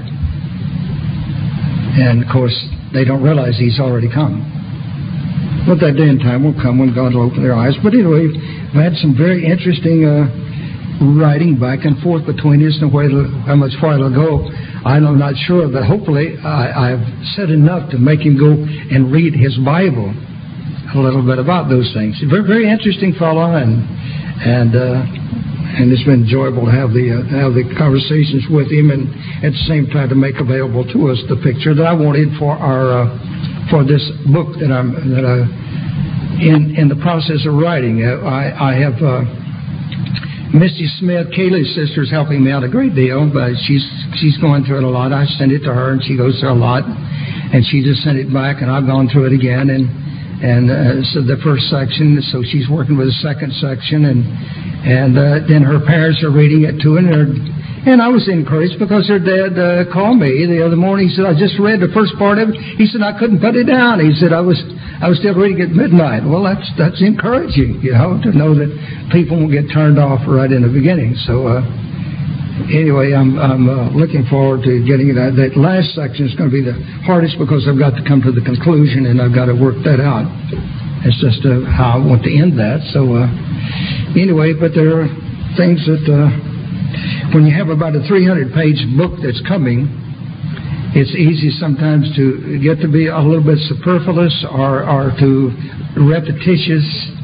And of course, they don't realize he's already come. But that day and time will come when God will open their eyes. But anyway, we had some very interesting uh, writing back and forth between us, and where it'll, how much far it'll go, I'm not sure. But hopefully, I, I've said enough to make him go and read his Bible a little bit about those things. A very, very interesting fellow, and and uh, and it's been enjoyable to have the uh, have the conversations with him, and at the same time to make available to us the picture that I wanted for our. Uh, For this book that I'm that I in in the process of writing. Uh, I I have uh, Misty Smith, Kaylee's sister, is helping me out a great deal, but she's she's going through it a lot. I send it to her, and she goes through a lot, and she just sent it back, and I've gone through it again, and and uh, so the first section. So she's working with the second section, and and uh, then her parents are reading it to her. And, And I was encouraged because her dad uh, called me the other morning. He said, "I just read the first part of it." He said, "I couldn't put it down." He said, "I was I was still reading at midnight." Well, that's that's encouraging, you know, to know that people won't get turned off right in the beginning. So uh, anyway, I'm I'm uh, looking forward to getting it out. That last section is going to be the hardest because I've got to come to the conclusion and I've got to work that out. It's just uh, how I want to end that. So uh, anyway, but there are things that. Uh, When you have about a three hundred page book that's coming, it's easy sometimes to get to be a little bit superfluous or, or too repetitious.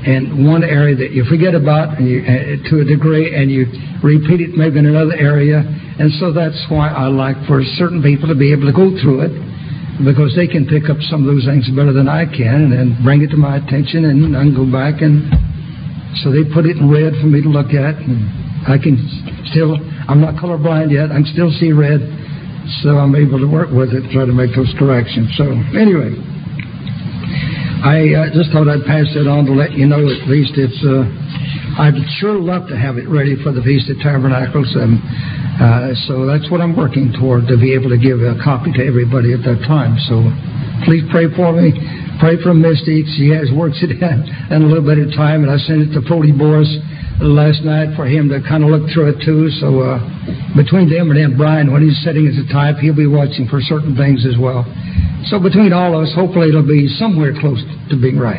in one area that you forget about and you, uh, to a degree, and you repeat it maybe in another area. And so that's why I like for certain people to be able to go through it, because they can pick up some of those things better than I can and then bring it to my attention, and I can go back, and so they put it in red for me to look at. And I can still, I'm not colorblind yet, I can still see red, so I'm able to work with it, try to make those corrections. So anyway, I uh, just thought I'd pass it on to let you know at least it's, uh, I'd sure love to have it ready for the Feast of Tabernacles, and uh, so that's what I'm working toward, to be able to give a copy to everybody at that time. So please pray for me. Pray for Misty. She has works it in, in a little bit of time, and I sent it to Foley Boris last night for him to kind of look through it too. So uh, between them and then Brian, when he's sitting as a type, he'll be watching for certain things as well. So between all of us, hopefully it'll be somewhere close to being right.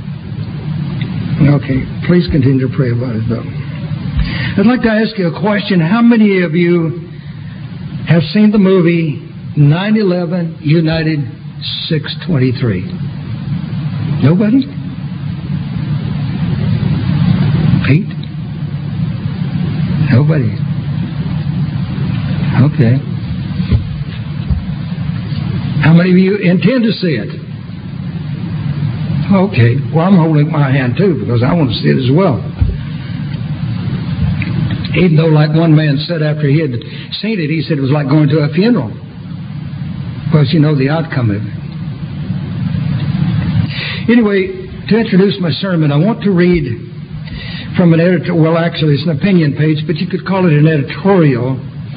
Okay, please continue to pray about it, though. I'd like to ask you a question. How many of you have seen the movie nine eleven United six twenty-three? Nobody? Pete? Nobody. Okay. How many of you intend to see it? Okay. Well, I'm holding my hand too, because I want to see it as well. Even though, like one man said after he had seen it, he said it was like going to a funeral, because you know the outcome of it. Anyway, to introduce my sermon, I want to read from an editor, well, actually it's an opinion page, but you could call it an editorial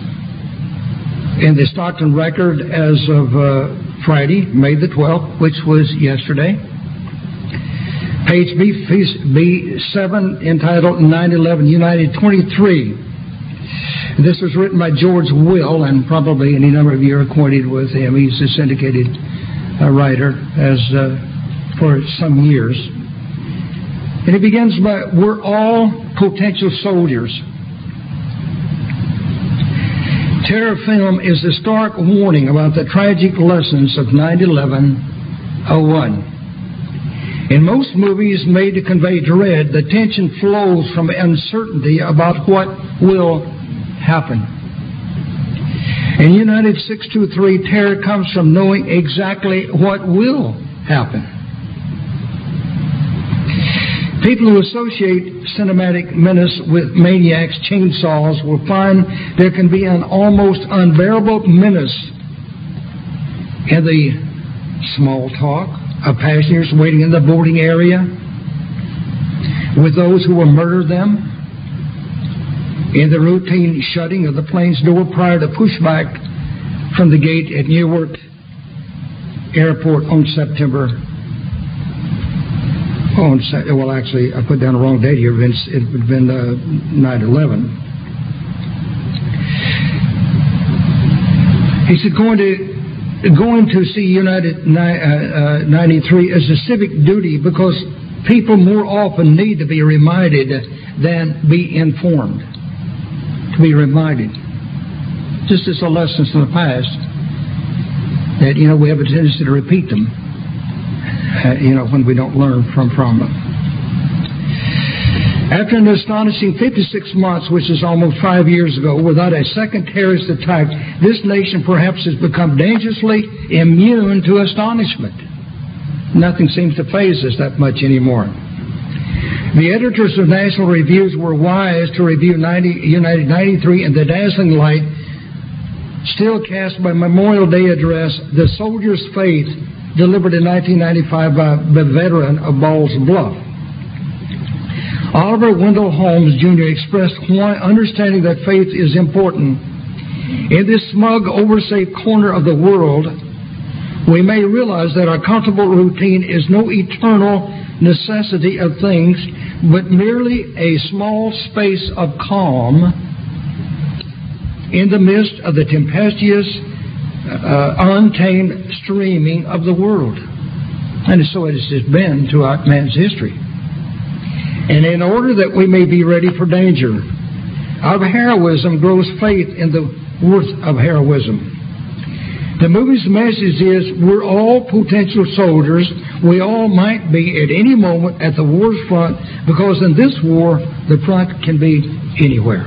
in the Stockton Record as of uh, Friday, May the twelfth, which was yesterday. Page B seven, entitled nine eleven United twenty-three. This was written by George Will, and probably any number of you are acquainted with him. He's a syndicated uh, writer as uh, for some years. And it begins by, we're all potential soldiers. Terror film is a stark warning about the tragic lessons of nine eleven oh one. In most movies made to convey dread, the tension flows from uncertainty about what will happen. In United six two three, terror comes from knowing exactly what will happen. People who associate cinematic menace with maniacs' chainsaws will find there can be an almost unbearable menace in the small talk of passengers waiting in the boarding area with those who will murder them, in the routine shutting of the plane's door prior to pushback from the gate at Newark Airport on September. Oh, well, actually, I put down the wrong date here. It would have been uh, nine eleven. He said, going to going to see United ninety-three is a civic duty, because people more often need to be reminded than be informed. To be reminded. Just as a lesson from the past, that, you know, we have a tendency to repeat them. Uh, you know, when we don't learn from, from them. After an astonishing fifty-six months, which is almost five years ago, without a second terrorist attack, this nation perhaps has become dangerously immune to astonishment. Nothing seems to faze us that much anymore. The editors of National Reviews were wise to review United ninety-three in the dazzling light still cast by Memorial Day address, The Soldier's Faith, delivered in nineteen ninety-five by the veteran of Ball's Bluff. Oliver Wendell Holmes, Junior expressed why understanding that faith is important. In this smug, oversafe corner of the world, we may realize that our comfortable routine is no eternal necessity of things, but merely a small space of calm in the midst of the tempestuous, Uh, untamed streaming of the world. And so it has been throughout man's history. And in order that we may be ready for danger, out of heroism grows faith in the worth of heroism. The movie's message is, we're all potential soldiers We all might be at any moment at the war's front, because in this war, the front can be anywhere.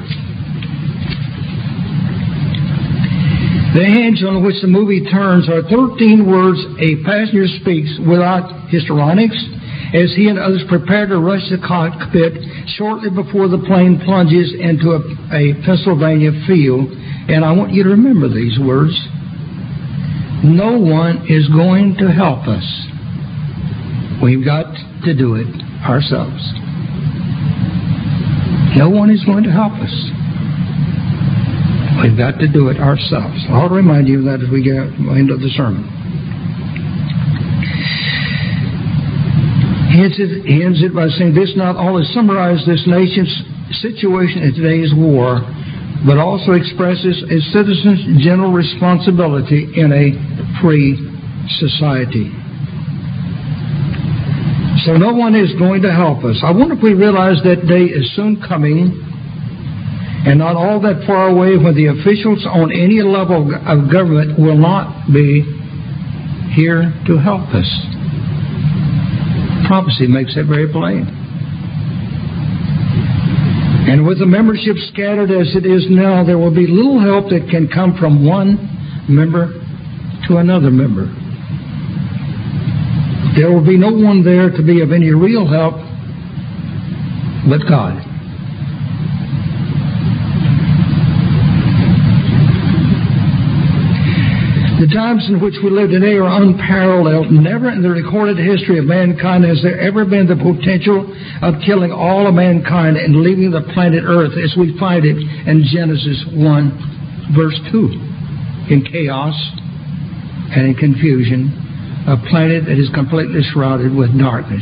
The hinge on which the movie turns are thirteen words a passenger speaks without histrionics as he and others prepare to rush the cockpit shortly before the plane plunges into a, a Pennsylvania field. And I want you to remember these words. No one is going to help us. We've got to do it ourselves. No one is going to help us. We've got to do it ourselves. I'll remind you of that as we get into the sermon. He ends it, he ends it by saying, this not only summarizes this nation's situation in today's war, but also expresses a citizen's general responsibility in a free society. So no one is going to help us. I wonder if we realize that day is soon coming, and not all that far away, when the officials on any level of government will not be here to help us. Prophecy makes that very plain. And with the membership scattered as it is now, there will be little help that can come from one member to another member. There will be no one there to be of any real help but God. The times in which we live today are unparalleled. Never in the recorded history of mankind has there ever been the potential of killing all of mankind and leaving the planet Earth as we find it in Genesis one, verse two. In chaos and in confusion, a planet that is completely shrouded with darkness.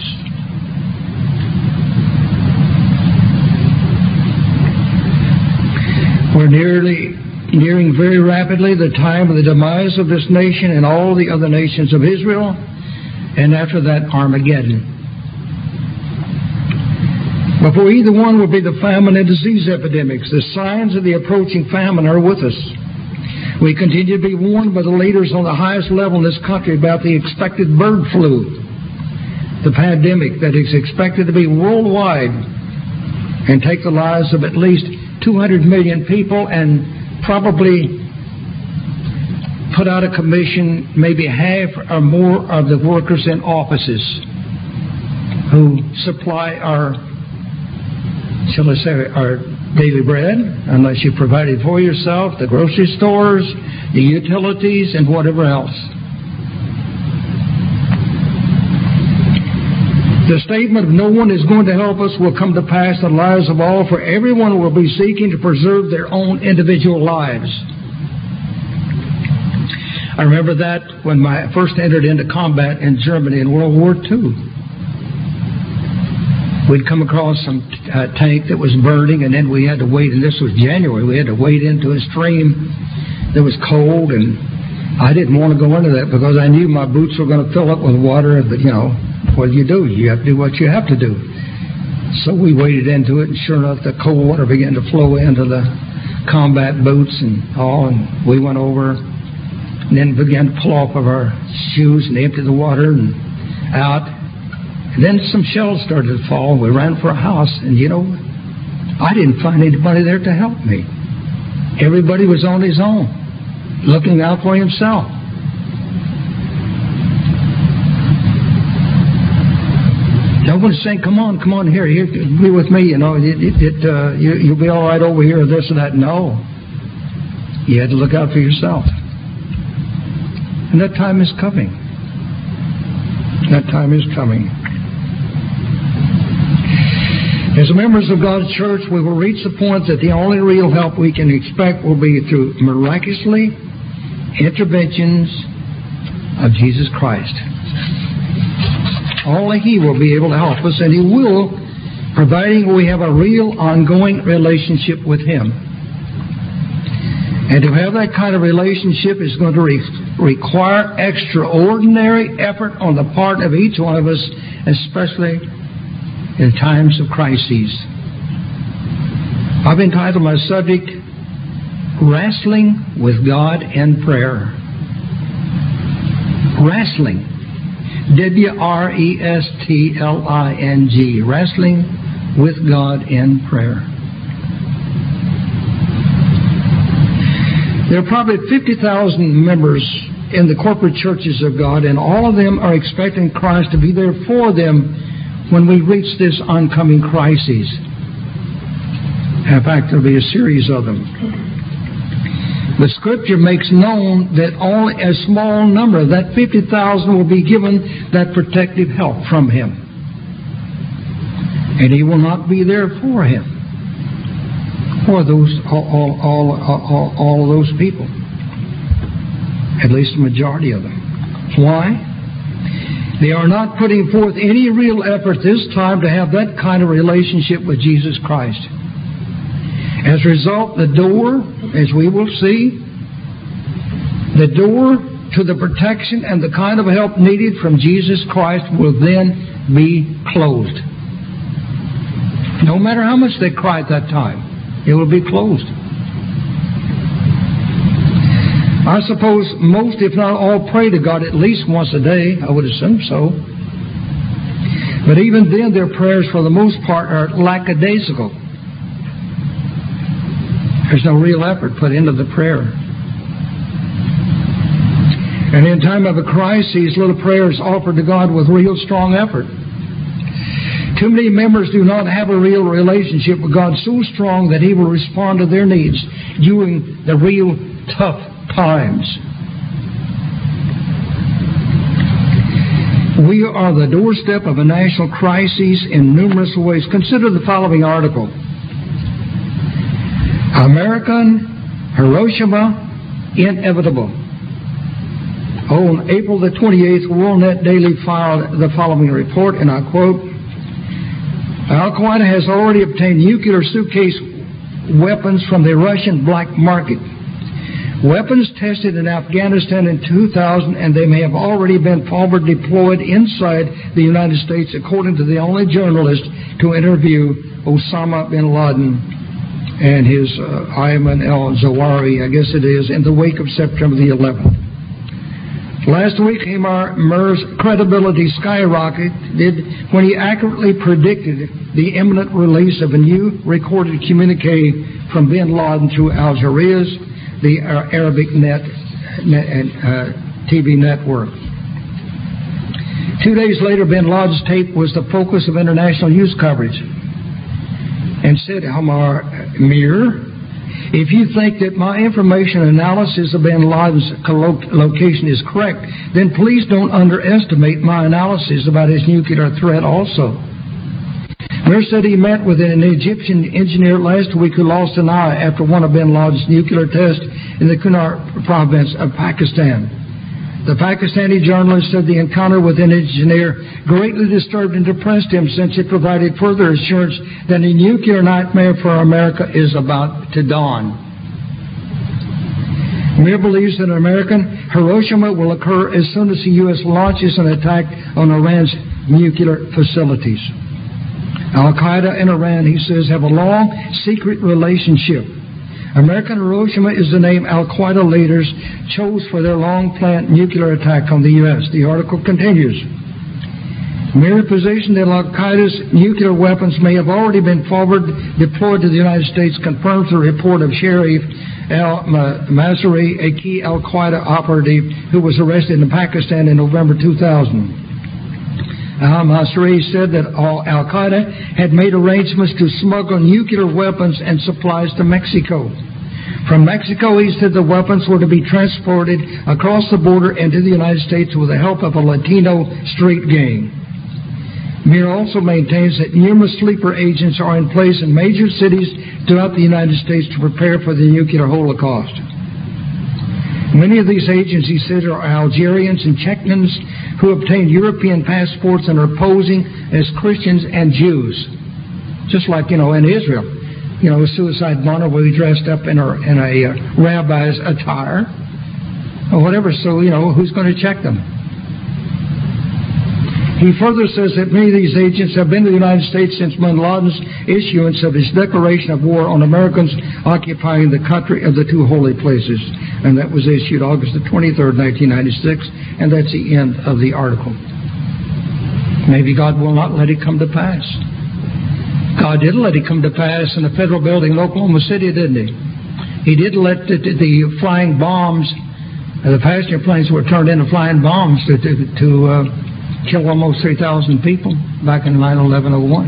We're nearly nearing very rapidly the time of the demise of this nation and all the other nations of Israel, and after that, Armageddon. Before either one will be the famine and disease epidemics. The signs of the approaching famine are with us. We continue to be warned by the leaders on the highest level in this country about the expected bird flu, the pandemic that is expected to be worldwide and take the lives of at least two hundred million people, and probably put out a commission, maybe half or more of the workers in offices who supply our, shall I say, our daily bread, unless you provide it for yourself, the grocery stores, the utilities, and whatever else. The statement of no one is going to help us will come to pass in the lives of all, for everyone will be seeking to preserve their own individual lives. I remember that when I first entered into combat in Germany in World War Two. We'd come across some uh, tank that was burning, and then we had to wait, and this was January, we had to wade into a stream that was cold, and I didn't want to go into that because I knew my boots were going to fill up with water, but, you know, what do you do? You have to do what you have to do. So we waded into it, and sure enough, the cold water began to flow into the combat boots and all, and we went over, and then began to pull off of our shoes and empty the water and out. And then some shells started to fall. We ran for a house, and you know, I didn't find anybody there to help me. Everybody was on his own, looking out for himself. No one's saying, come on, come on here, here be with me, you know, it, it, it, uh, you, you'll be all right over here, or this or that. No. You had to look out for yourself. And that time is coming. That time is coming. As members of God's church, we will reach the point that the only real help we can expect will be through miraculously interventions of Jesus Christ. Only He will be able to help us, and He will, providing we have a real ongoing relationship with Him. And to have that kind of relationship is going to re- require extraordinary effort on the part of each one of us, especially in times of crises. I've entitled my subject, Wrestling with God in Prayer. Wrestling. W R E S T L I N G, Wrestling with God in Prayer. There are probably fifty thousand members in the corporate churches of God, and all of them are expecting Christ to be there for them when we reach this oncoming crisis. In fact, there will be a series of them. The Scripture makes known that only a small number, that fifty thousand, will be given that protective help from Him. And He will not be there for him, for those, all, all, all, all, all of those people. At least the majority of them. Why? They are not putting forth any real effort this time to have that kind of relationship with Jesus Christ. As a result, the door, as we will see, the door to the protection and the kind of help needed from Jesus Christ will then be closed. No matter how much they cry at that time, it will be closed. I suppose most, if not all, pray to God at least once a day. I would assume so. But even then, their prayers, for the most part, are lackadaisical. There's no real effort put into the prayer. And in time of a crisis, little prayers offered to God with real strong effort. Too many members do not have a real relationship with God so strong that He will respond to their needs during the real tough times. We are the doorstep of a national crisis in numerous ways. Consider the following article. American Hiroshima inevitable. On April the twenty-eighth, WorldNet Daily filed the following report, and I quote, Al-Qaeda has already obtained nuclear suitcase weapons from the Russian black market. Weapons tested in Afghanistan in two thousand, and they may have already been forward deployed inside the United States, according to the only journalist to interview Osama bin Laden and his uh, Ayman al-Zawahiri, I guess it is, in the wake of September the eleventh. Last week, Amar's credibility skyrocketed when he accurately predicted the imminent release of a new recorded communique from bin Laden through Al Jazeera's, the Arabic net, net uh, T V network. Two days later, bin Laden's tape was the focus of international news coverage. And said Amar Mir, if you think that my information analysis of bin Laden's location is correct, then please don't underestimate my analysis about his nuclear threat also. Mir said he met with an Egyptian engineer last week who lost an eye after one of bin Laden's nuclear tests in the Kunar province of Pakistan. The Pakistani journalist said the encounter with an engineer greatly disturbed and depressed him, since it provided further assurance that a nuclear nightmare for America is about to dawn. Mir believes that American Hiroshima will occur as soon as the U S launches an attack on Iran's nuclear facilities. Al-Qaeda and Iran, he says, have a long, secret relationship. American Hiroshima is the name Al-Qaeda leaders chose for their long-planned nuclear attack on the U S. The article continues. Mere position that Al-Qaeda's nuclear weapons may have already been forward deployed to the United States confirms the report of Sharif al-Masri, a key Al-Qaeda operative who was arrested in Pakistan in November two thousand. Al-Masri said that Al-Qaeda had made arrangements to smuggle nuclear weapons and supplies to Mexico. From Mexico, he said the weapons were to be transported across the border into the United States with the help of a Latino street gang. Mir also maintains that numerous sleeper agents are in place in major cities throughout the United States to prepare for the nuclear holocaust. Many of these agents, he said, are Algerians and Chechens who obtained European passports and are posing as Christians and Jews. Just like, you know, in Israel. You know, a suicide bomber will be dressed up in a, in a uh, rabbi's attire or whatever. So, you know, who's going to check them? He further says that many of these agents have been to the United States since bin Laden's issuance of his declaration of war on Americans occupying the country of the two holy places. And that was issued August the twenty-third, nineteen ninety-six, and that's the end of the article. Maybe God will not let it come to pass. God did let it come to pass in the federal building in Oklahoma City, didn't He? He did let the, the flying bombs, the passenger planes were turned into flying bombs to, to, to uh, kill almost three thousand people back in nine eleven oh one.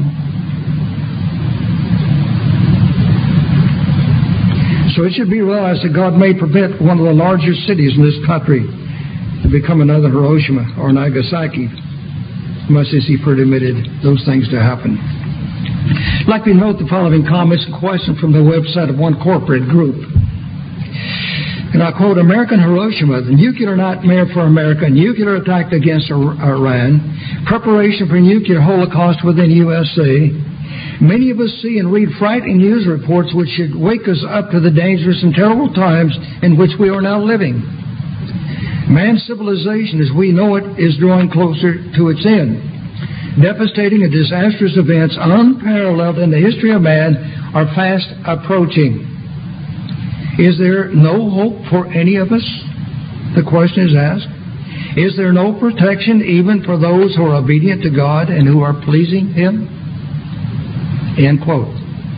So it should be realized that God may prevent one of the largest cities in this country to become another Hiroshima or Nagasaki, much as He permitted those things to happen. I'd like to note the following comments and questions from the website of one corporate group. And I quote, American Hiroshima, the nuclear nightmare for America, nuclear attack against Iran, preparation for nuclear holocaust within U S A. Many of us see and read frightening news reports which should wake us up to the dangerous and terrible times in which we are now living. Man's civilization, as we know it, is drawing closer to its end. Devastating and disastrous events, unparalleled in the history of man, are fast approaching. Is there no hope for any of us? The question is asked. Is there no protection even for those who are obedient to God and who are pleasing Him? End quote.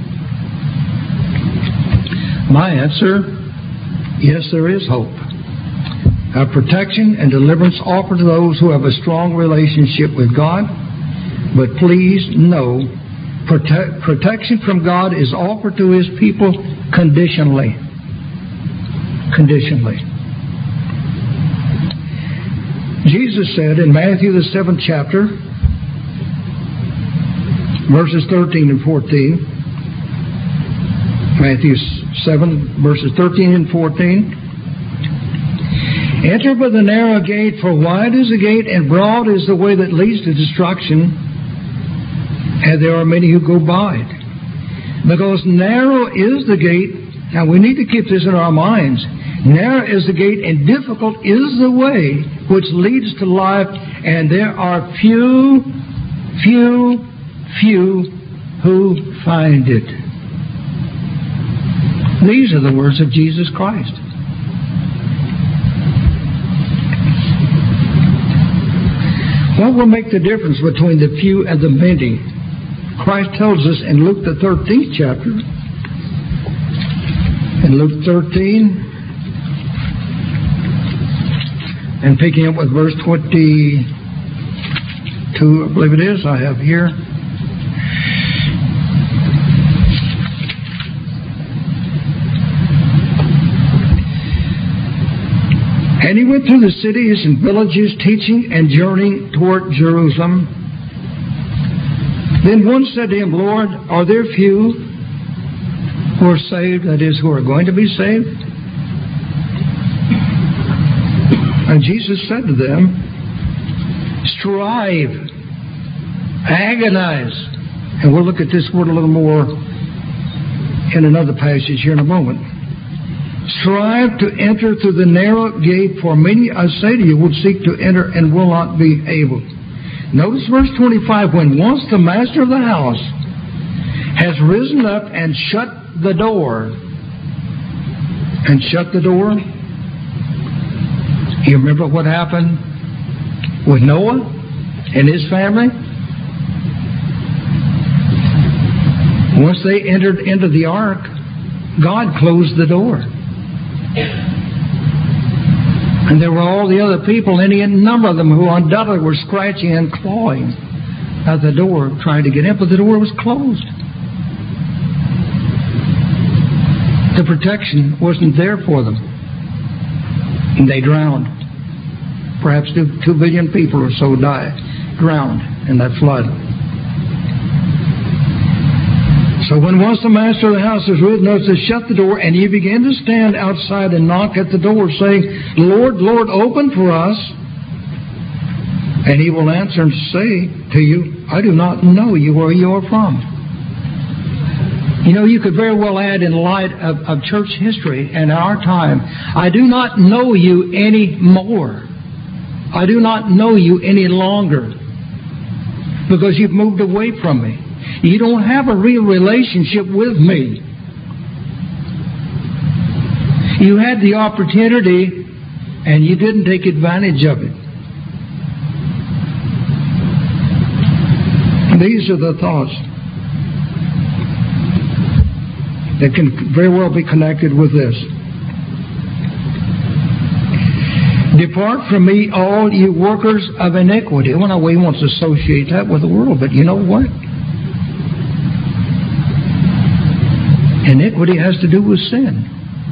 My answer, yes, there is hope. A protection and deliverance offered to those who have a strong relationship with God. But please know, prote- protection from God is offered to His people conditionally. Conditionally. Jesus said in Matthew the seventh chapter, verses thirteen and fourteen, Matthew seven, verses thirteen and fourteen, enter by the narrow gate, for wide is the gate and broad is the way that leads to destruction, and there are many who go by it. Because narrow is the gate, now we need to keep this in our minds, narrow is the gate and difficult is the way which leads to life, and there are few, few, few who find it. These are the words of Jesus Christ. What will make the difference between the few and the many? Christ tells us in Luke the thirteenth chapter, in Luke thirteen, and picking up with verse twenty-two, I believe it is, I have here. And He went through the cities and villages, teaching and journeying toward Jerusalem. Then one said to Him, Lord, are there few who are saved, that is, who are going to be saved? And Jesus said to them, strive, agonize. And we'll look at this word a little more in another passage here in a moment. Strive to enter through the narrow gate, for many, I say to you, will seek to enter and will not be able. Notice verse twenty-five, when once the master of the house has risen up and shut the door, and shut the door, you remember what happened with Noah and his family? Once they entered into the ark, God closed the door. And there were all the other people, any number of them, who undoubtedly were scratching and clawing at the door, trying to get in, but the door was closed. The protection wasn't there for them. And they drowned. Perhaps two, two billion people or so died, drowned in that flood. So when once the master of the house is risen up to shut the door, and you begin to stand outside and knock at the door, saying, Lord, Lord, open for us. And He will answer and say to you, I do not know you where you are from. You know, you could very well add in light of, of church history and our time, I do not know you any more. I do not know you any longer. Because you've moved away from me. You don't have a real relationship with me. You had the opportunity and you didn't take advantage of it. These are the thoughts that can very well be connected with this. Depart from me, all you workers of iniquity. Well, now, we want to associate that with the world, but you know what? Iniquity has to do with sin.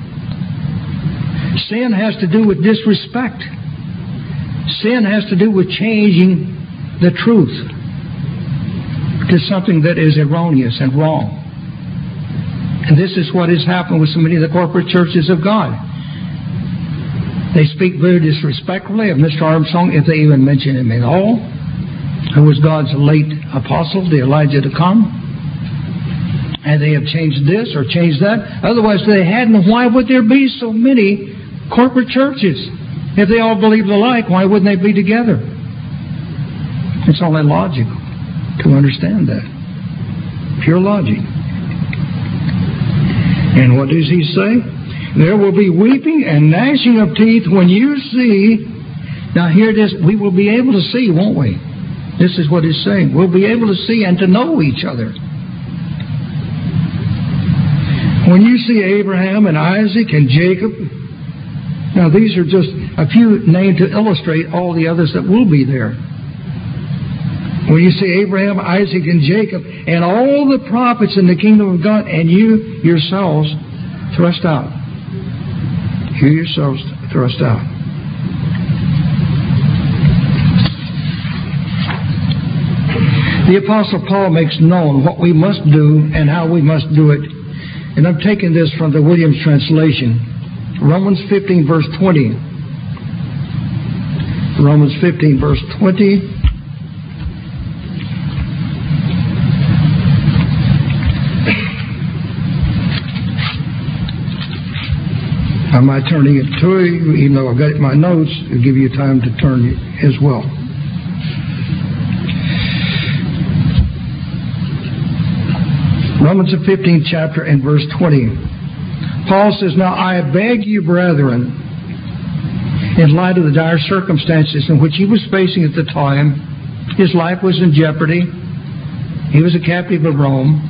Sin has to do with disrespect. Sin has to do with changing the truth to something that is erroneous and wrong. And this is what has happened with so many of the corporate churches of God. They speak very disrespectfully of Mister Armstrong, if they even mention him at all, who was God's late apostle, the Elijah to come. And they have changed this or changed that. Otherwise, if they hadn't, why would there be so many corporate churches? If they all believed alike, why wouldn't they be together? It's only logical to understand that. Pure logic. And what does he say? There will be weeping and gnashing of teeth when you see. Now here it is. We will be able to see, won't we? This is what he's saying. We'll be able to see and to know each other. When you see Abraham and Isaac and Jacob. Now these are just a few named to illustrate all the others that will be there. When you see Abraham, Isaac, and Jacob, and all the prophets in the kingdom of God, and you yourselves thrust out. You yourselves thrust out. The Apostle Paul makes known what we must do and how we must do it. And I'm taking this from the Williams translation. Romans fifteen, verse twenty. Romans fifteen, verse twenty. I might turn it to you, even though I've got it in my notes, it'll give you time to turn it as well. Romans the fifteenth chapter and verse twenty. Paul says, Now I beg you, brethren, in light of the dire circumstances in which he was facing at the time, his life was in jeopardy. He was a captive of Rome.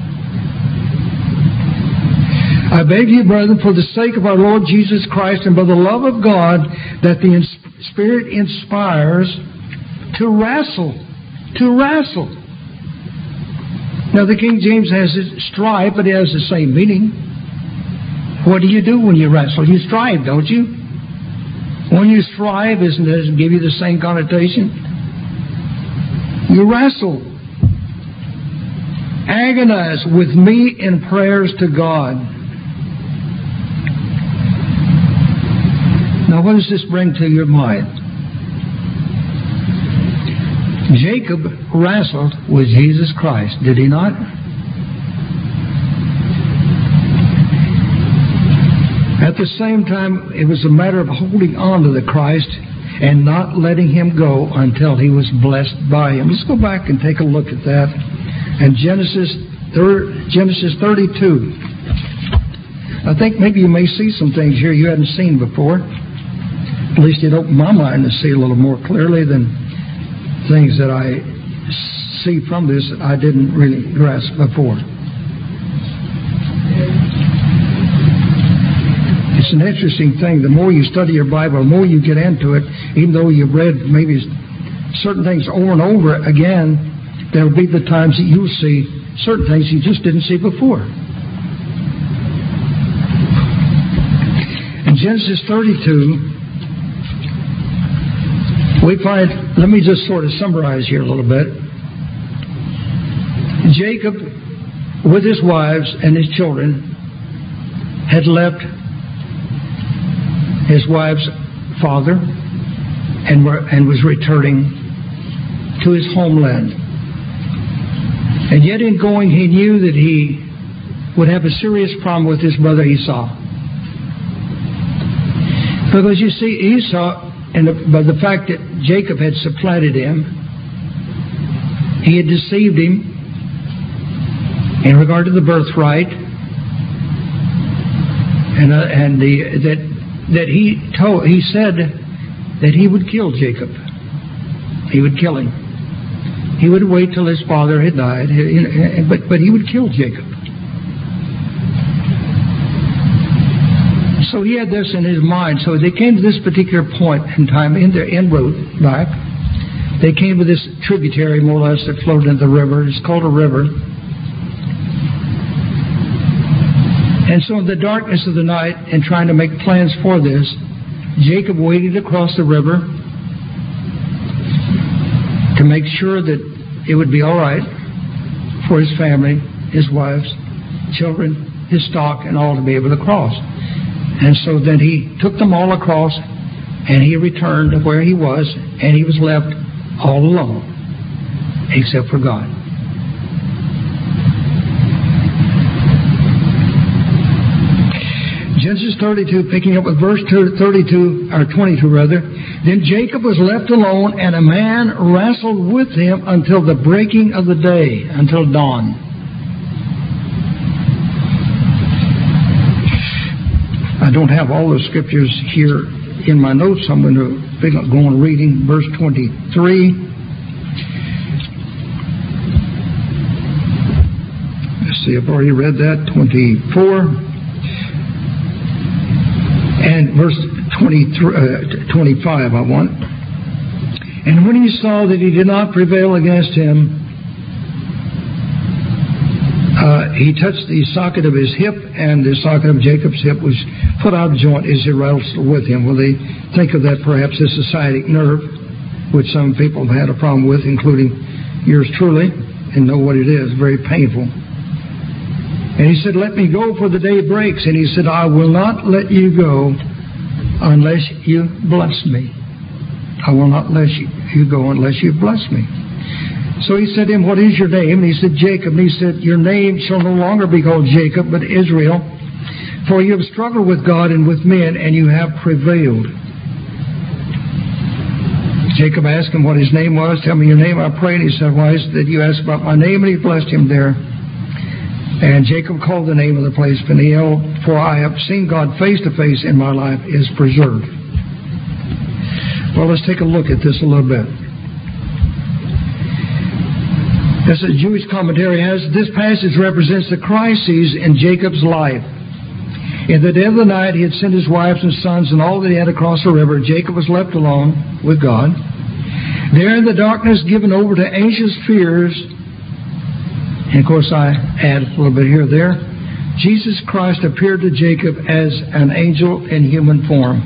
I beg you, brethren, for the sake of our Lord Jesus Christ and by the love of God, that the Spirit inspires to wrestle. To wrestle. Now, the King James has it strive, but it has the same meaning. What do you do when you wrestle? You strive, don't you? When you strive, isn't it, doesn't give you the same connotation? You wrestle. Agonize with me in prayers to God. Now, what does this bring to your mind? Jacob wrestled with Jesus Christ, did he not? At the same time, it was a matter of holding on to the Christ and not letting him go until he was blessed by him. Let's go back and take a look at that. And Genesis, Genesis thirty-two. I think maybe you may see some things here you hadn't seen before. At least it opened my mind to see a little more clearly than things that I see from this that I didn't really grasp before. It's an interesting thing. The more you study your Bible, the more you get into it, even though you've read maybe certain things over and over again, there will be the times that you'll see certain things you just didn't see before. In Genesis thirty-two, we find, let me just sort of summarize here a little bit. Jacob, with his wives and his children, had left his wife's father and, were, and was returning to his homeland. And yet in going, he knew that he would have a serious problem with his brother Esau. Because you see, Esau, and the, by the fact that Jacob had supplanted him, he had deceived him in regard to the birthright, and uh, and the that that he told he said that he would kill Jacob. He would kill him. He would wait till his father had died, but, but he would kill Jacob. So he had this in his mind. So they came to this particular point in time in their en route back. They came to this tributary, more or less, that flowed into the river. It's called a river. And so in the darkness of the night, and trying to make plans for this, Jacob waited across the river to make sure that it would be all right for his family, his wives, children, his stock, and all to be able to cross. And so then he took them all across, and he returned to where he was, and he was left all alone, except for God. Genesis thirty-two, picking up with verse thirty-two, or twenty-two rather. Then Jacob was left alone, and a man wrestled with him until the breaking of the day, until dawn. I don't have all the scriptures here in my notes. I'm going to go on reading verse twenty-three. Let's see, I've already read that. twenty-four. And verse twenty-three, uh, twenty-five, I want. And when he saw that he did not prevail against him, uh, he touched the socket of his hip, and the socket of Jacob's hip was put out of joint as he wrestled with him. Well, they think of that perhaps as a sciatic nerve, which some people have had a problem with, including yours truly, and know what it is. Very painful. And he said, "Let me go, for the day breaks." And he said, "I will not let you go unless you bless me. I will not let you, you go unless you bless me." So he said to him, "What is your name?" And he said, "Jacob." And he said, "Your name shall no longer be called Jacob, but Israel. For you have struggled with God and with men, and you have prevailed." Jacob asked him what his name was. "Tell me your name, I pray." And he said, "Why is it that you ask about my name?" And he blessed him there. And Jacob called the name of the place Peniel, for I have seen God face to face, and my life is preserved. Well, let's take a look at this a little bit. As a Jewish commentary has, this passage represents the crises in Jacob's life. In the dead of the night, he had sent his wives and sons and all that he had across the river. Jacob was left alone with God. There in the darkness, given over to anxious fears. And of course, I add a little bit here or there. Jesus Christ appeared to Jacob as an angel in human form.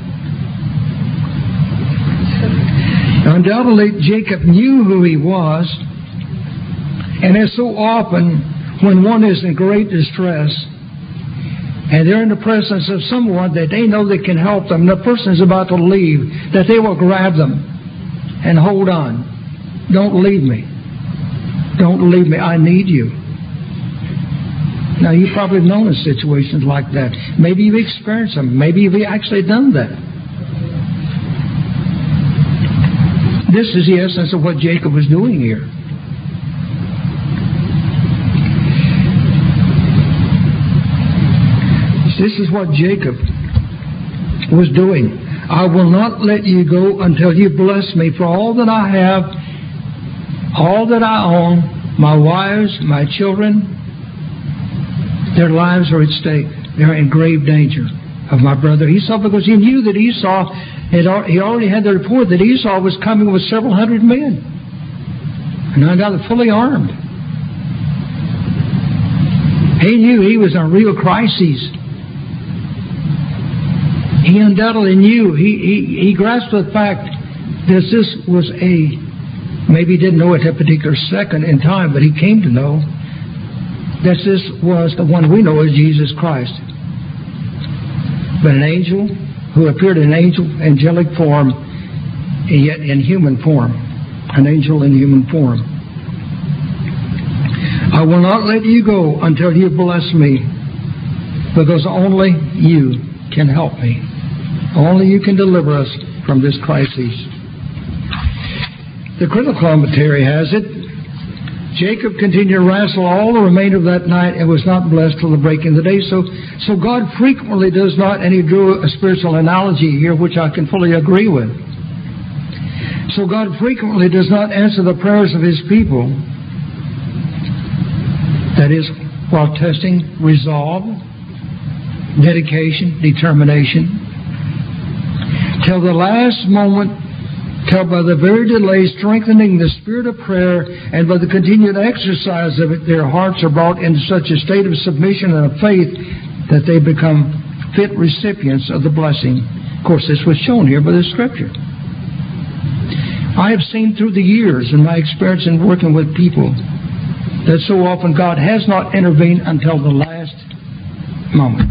Undoubtedly, Jacob knew who he was. And as so often, when one is in great distress, and they're in the presence of someone that they know that can help them, the person is about to leave, that they will grab them and hold on. "Don't leave me. Don't leave me. I need you." Now, you probably have known in situations like that. Maybe you've experienced them. Maybe you've actually done that. This is the essence of what Jacob was doing here. This is what Jacob was doing. "I will not let you go until you bless me, for all that I have, all that I own, my wives, my children, their lives are at stake. They're in grave danger of my brother Esau," because he knew that Esau, had, he already had the report that Esau was coming with several hundred men. And undoubtedly fully armed. He knew he was in a real crisis. He undoubtedly knew, he, he, he grasped the fact that this was a, maybe he didn't know at that particular second in time, but he came to know that this was the one we know as Jesus Christ. But an angel who appeared in angel, angelic form, and yet in human form. An angel in human form. "I will not let you go until you bless me, because only you can help me. Only you can deliver us from this crisis." The critical commentary has it, Jacob continued to wrestle all the remainder of that night and was not blessed till the breaking of the day. So, so God frequently does not, and he drew a spiritual analogy here, which I can fully agree with. So God frequently does not answer the prayers of His people. That is, while testing resolve, dedication, determination, till the last moment, till by the very delay, strengthening the spirit of prayer, and by the continued exercise of it, their hearts are brought into such a state of submission and of faith that they become fit recipients of the blessing. Of course, this was shown here by the Scripture. I have seen through the years in my experience in working with people that so often God has not intervened until the last moment.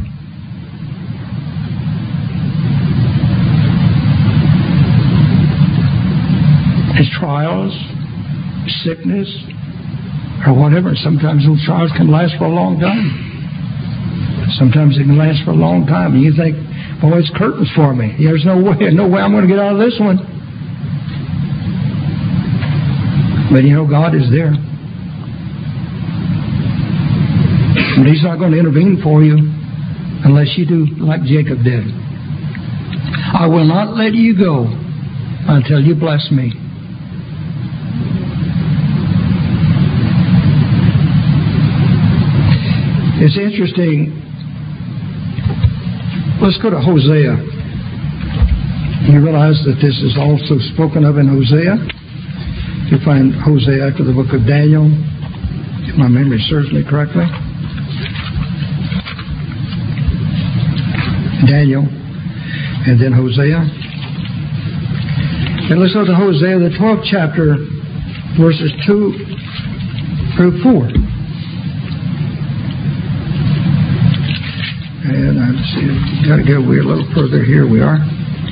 It's trials, sickness, or whatever. Sometimes those trials can last for a long time. Sometimes they can last for a long time. And you think, oh, it's curtains for me. There's no way, no way I'm going to get out of this one. But you know, God is there. And He's not going to intervene for you unless you do like Jacob did. I will not let you go until you bless me. It's interesting. Let's go to Hosea. You realize that this is also spoken of in Hosea. You find Hosea after the book of Daniel, if my memory serves me correctly. Daniel, and then Hosea. And let's go to Hosea, the twelfth chapter, verses two through four. And I see, got to go a little further. Here we are.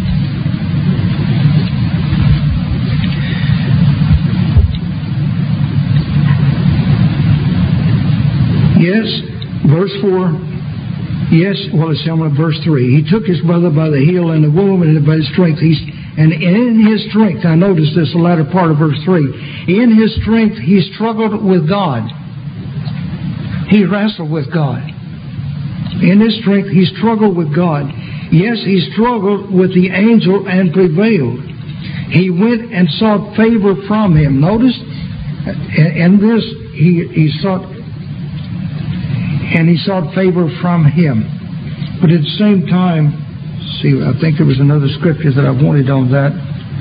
Yes, verse four. Yes, well, it's down at verse three. He took his brother by the heel and the womb and by his strength. He's, and in his strength, I noticed this, the latter part of verse three. In his strength, he struggled with God. He wrestled with God. In his strength, he struggled with God. Yes, he struggled with the angel and prevailed. He went and sought favor from him. Notice, and this, he, he sought, and he sought favor from him. But at the same time, see, I think there was another scripture that I wanted on that,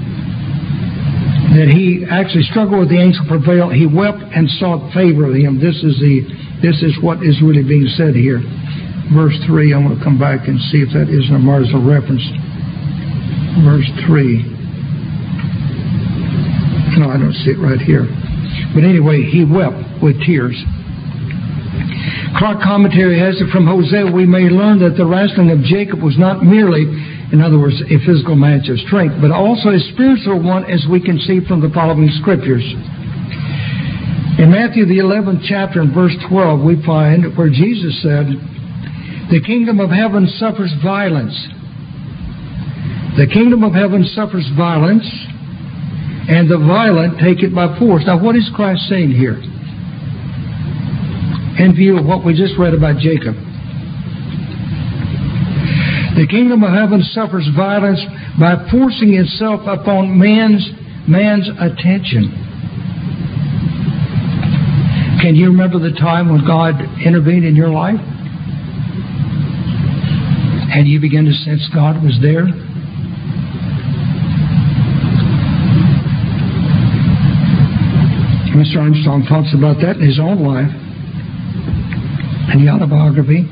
that he actually struggled with the angel, prevailed. He wept and sought favor of him. This is the, this is what is really being said here. Verse three, I'm going to come back and see if that is a marginal reference. Verse three. No, I don't see it right here. But anyway, he wept with tears. Clark Commentary has it, from Hosea we may learn that the wrestling of Jacob was not merely, in other words, a physical match of strength, but also a spiritual one, as we can see from the following scriptures. In Matthew the eleventh chapter and verse twelve, we find where Jesus said, "The kingdom of heaven suffers violence. The kingdom of heaven suffers violence, and the violent take it by force." Now, what is Christ saying here? In view of what we just read about Jacob. The kingdom of heaven suffers violence by forcing itself upon man's, man's attention. Can you remember the time when God intervened in your life? And you began to sense God was there? Mister Armstrong talks about that in his own life, in the autobiography.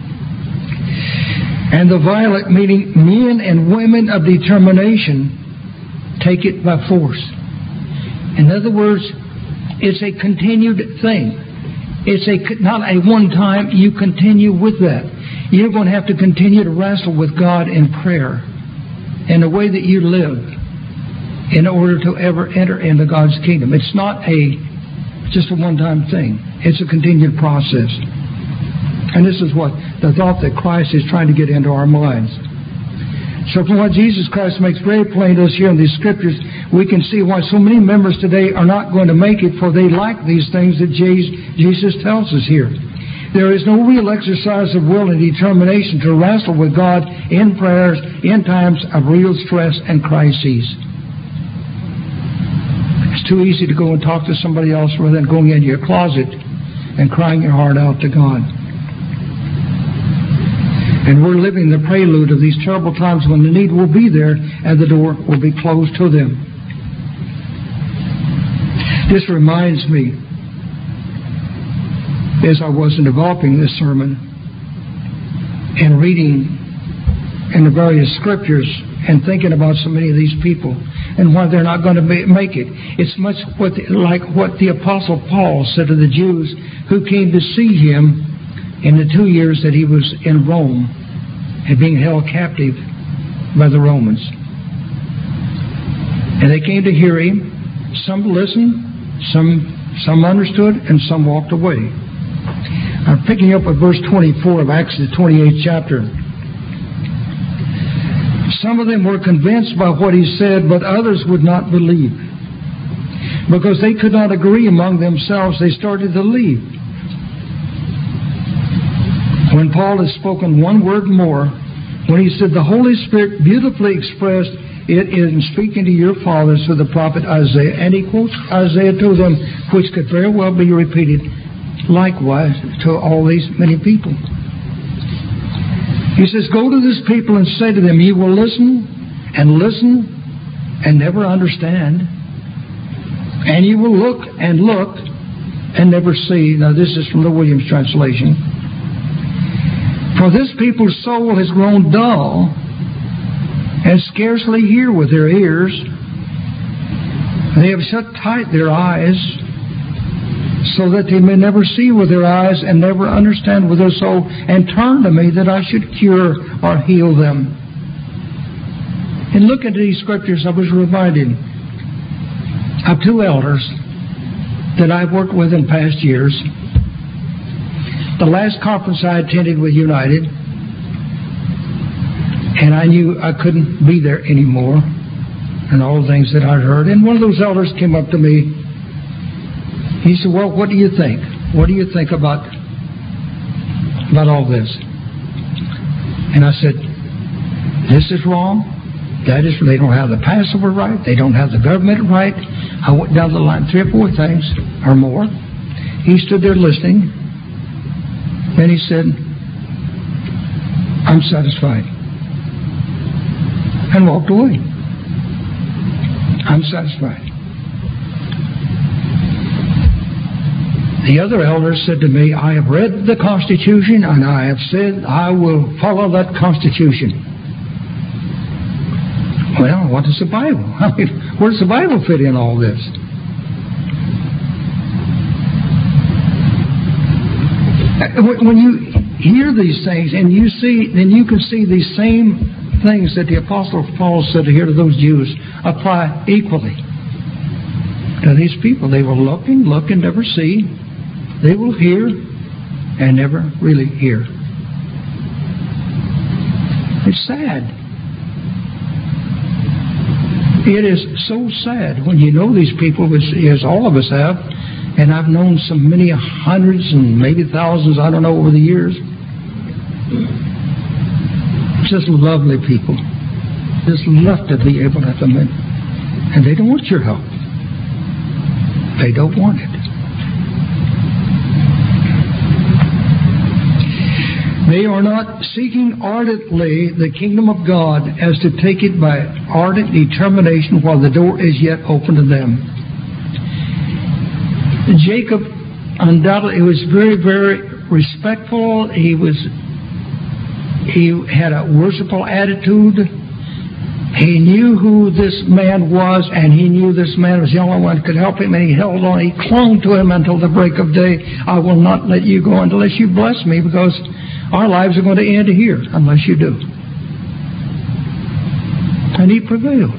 And the violent, meaning men and women of determination, take it by force. In other words, it's a continued thing. It's a not a one time, you continue with that. You're going to have to continue to wrestle with God in prayer in the way that you live in order to ever enter into God's kingdom. It's not a just a one-time thing. It's a continued process. And this is what the thought that Christ is trying to get into our minds. So from what Jesus Christ makes very plain to us here in these scriptures, we can see why so many members today are not going to make it, for they lack these things that Jesus tells us here. There is no real exercise of will and determination to wrestle with God in prayers in times of real stress and crises. It's too easy to go and talk to somebody else rather than going into your closet and crying your heart out to God. And we're living the prelude of these terrible times when the need will be there and the door will be closed to them. This reminds me, as I was developing this sermon and reading in the various scriptures and thinking about so many of these people and why they're not going to make it. It's much what the, like what the Apostle Paul said to the Jews who came to see him in the two years that he was in Rome and being held captive by the Romans. And they came to hear him. Some listened, some some understood, and some walked away. I'm picking up at verse twenty-four of Acts, the twenty-eighth chapter. Some of them were convinced by what he said, but others would not believe. Because they could not agree among themselves, they started to leave. When Paul had spoken one word more, when he said, the Holy Spirit beautifully expressed it in speaking to your fathers through the prophet Isaiah. And he quotes Isaiah to them, which could very well be repeated likewise to all these many people. He says, go to this people and say to them, you will listen and listen and never understand. And you will look and look and never see. Now this is from the Williams translation. For this people's soul has grown dull and scarcely hear with their ears. They have shut tight their eyes, so that they may never see with their eyes and never understand with their soul, and turn to me that I should cure or heal them. In looking at these scriptures, I was reminded of two elders that I've worked with in past years. The last conference I attended with United, and I knew I couldn't be there anymore, and all the things that I'd heard. And one of those elders came up to me. He said, well, what do you think? What do you think about, about all this? And I said, this is wrong. That is, they don't have the Passover right. They don't have the government right. I went down the line, three or four things or more. He stood there listening. And he said, I'm satisfied. And walked away. I'm satisfied. The other elder said to me, I have read the Constitution and I have said I will follow that Constitution. Well, what is the Bible? I mean, where does the Bible fit in all this? When you hear these things and you see, then you can see these same things that the Apostle Paul said here to those Jews apply equally to these people. They will look and look and never see. They will hear and never really hear. It's sad. It is so sad when you know these people, as all of us have, and I've known so many hundreds and maybe thousands, I don't know, over the years. Just lovely people. Just love to be able to have them in. And they don't want your help. They don't want it. They are not seeking ardently the kingdom of God as to take it by ardent determination while the door is yet open to them. Jacob undoubtedly was very, very respectful. He was he had a worshipful attitude. He knew who this man was, and he knew this man was the only one who could help him, and he held on. He clung to him until the break of day. I will not let you go unless you bless me, because our lives are going to end here unless you do. And he prevailed.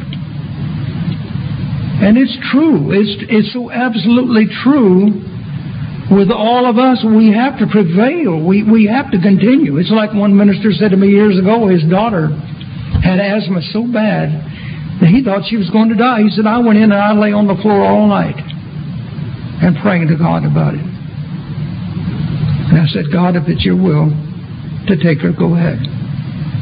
And it's true. It's, it's so absolutely true with all of us. We have to prevail. We, we have to continue. It's like one minister said to me years ago, his daughter had asthma so bad that he thought she was going to die. He said, I went in and I lay on the floor all night and praying to God about it. And I said, God, if it's your will to take her, go ahead.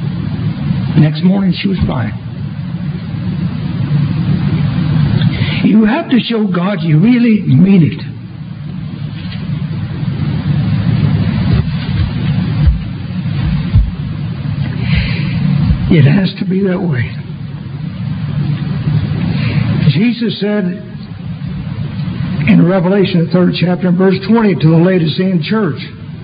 The next morning she was fine. You have to show God you really mean it. It has to be that way. Jesus said in Revelation, the third chapter, and verse twenty, to the Laodicean church,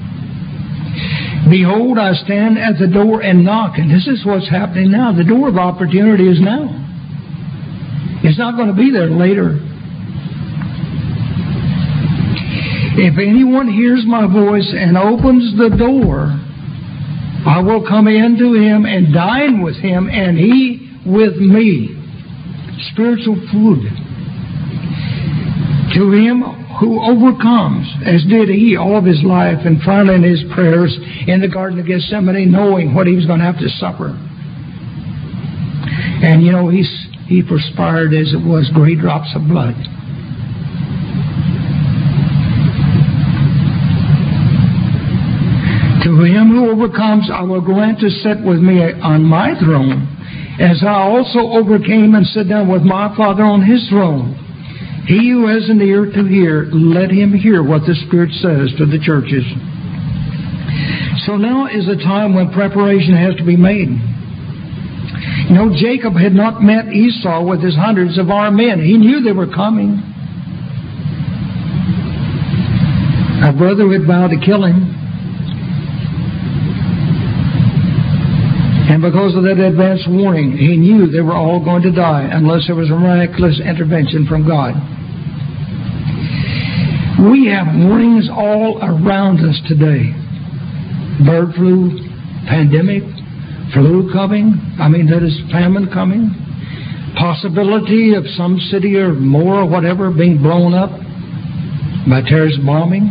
behold, I stand at the door and knock. And this is what's happening now. The door of opportunity is now. It's not going to be there later. If anyone hears my voice and opens the door, I will come in to him and dine with him, and he with me. Spiritual food. To him who overcomes, as did he all of his life, and finally in his prayers in the Garden of Gethsemane, knowing what he was going to have to suffer. And you know, he's, he perspired as it was great drops of blood. To him who overcomes, I will grant to sit with me on my throne, as I also overcame and sat down with my Father on his throne. He who has an ear to hear, let him hear what the Spirit says to the churches. So now is a time when preparation has to be made. You know, Jacob had not met Esau with his hundreds of armed men. He knew they were coming. Our brother had vowed to kill him. And because of that advance warning, he knew they were all going to die unless there was a miraculous intervention from God. We have warnings all around us today. Bird flu, pandemic, flu coming. I mean, that is famine coming. Possibility of some city or more or whatever being blown up by terrorist bombing.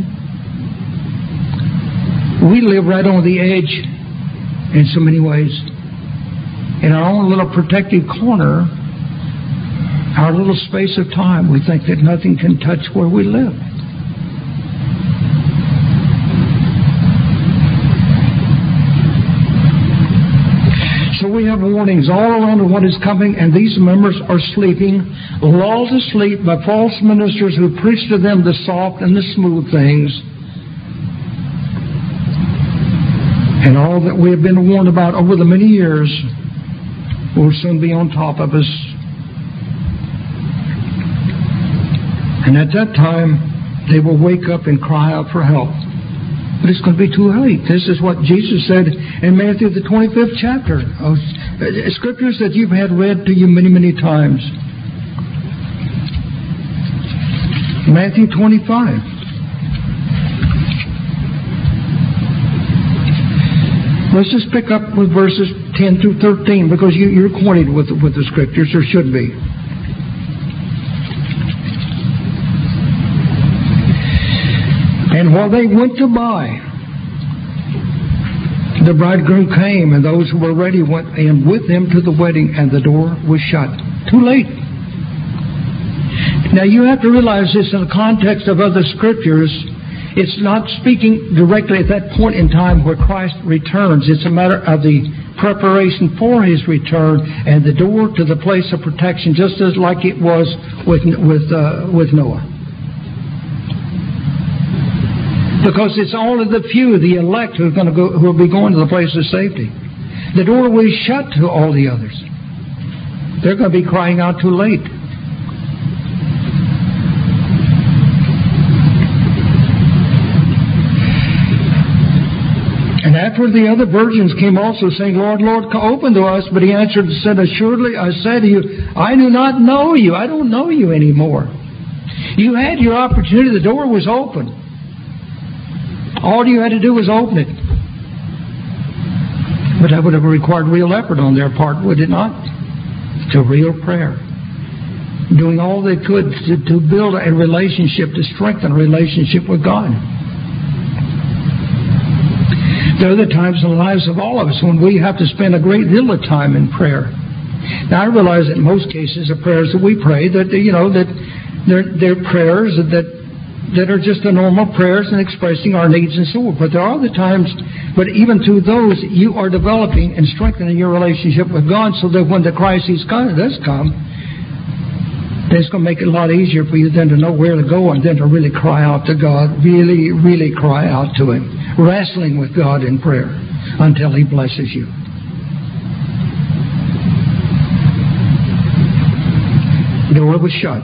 We live right on the edge in so many ways. In our own little protective corner, our little space of time, we think that nothing can touch where we live. So we have warnings all around of what is coming, and these members are sleeping, lulled to sleep by false ministers who preach to them the soft and the smooth things. And all that we have been warned about over the many years will soon be on top of us. And at that time, they will wake up and cry out for help. But it's going to be too late. This is what Jesus said in Matthew, the twenty-fifth chapter. Of scriptures that you've had read to you many, many times. Matthew twenty-five. Let's just pick up with verses ten through thirteen, because you, you're acquainted with, with the scriptures, or should be. And while they went to buy, the bridegroom came, and those who were ready went in with him to the wedding, and the door was shut. Too late. Now you have to realize this in the context of other scriptures. It's not speaking directly at that point in time where Christ returns. It's a matter of the preparation for His return and the door to the place of protection, just as like it was with with uh, with Noah. Because it's only the few, the elect, who are going to go, who will be going to the place of safety. The door will be shut to all the others. They're going to be crying out too late. And after the other virgins came also, saying, Lord, Lord, open to us. But he answered and said, assuredly, I say to you, I do not know you. I don't know you anymore. You had your opportunity. The door was open. All you had to do was open it. But that would have required real effort on their part, would it not? To real prayer. Doing all they could to, to build a relationship, to strengthen a relationship with God. There are the times in the lives of all of us when we have to spend a great deal of time in prayer. Now, I realize that in most cases the prayers that we pray, that, you know, that they're, they're prayers that that are just the normal prayers and expressing our needs and so forth. But there are the times, but even through those, you are developing and strengthening your relationship with God, so that when the crisis does come, It's going to make it a lot easier for you then to know where to go and then to really cry out to God. Really, really cry out to Him. Wrestling with God in prayer until He blesses you. The door was shut.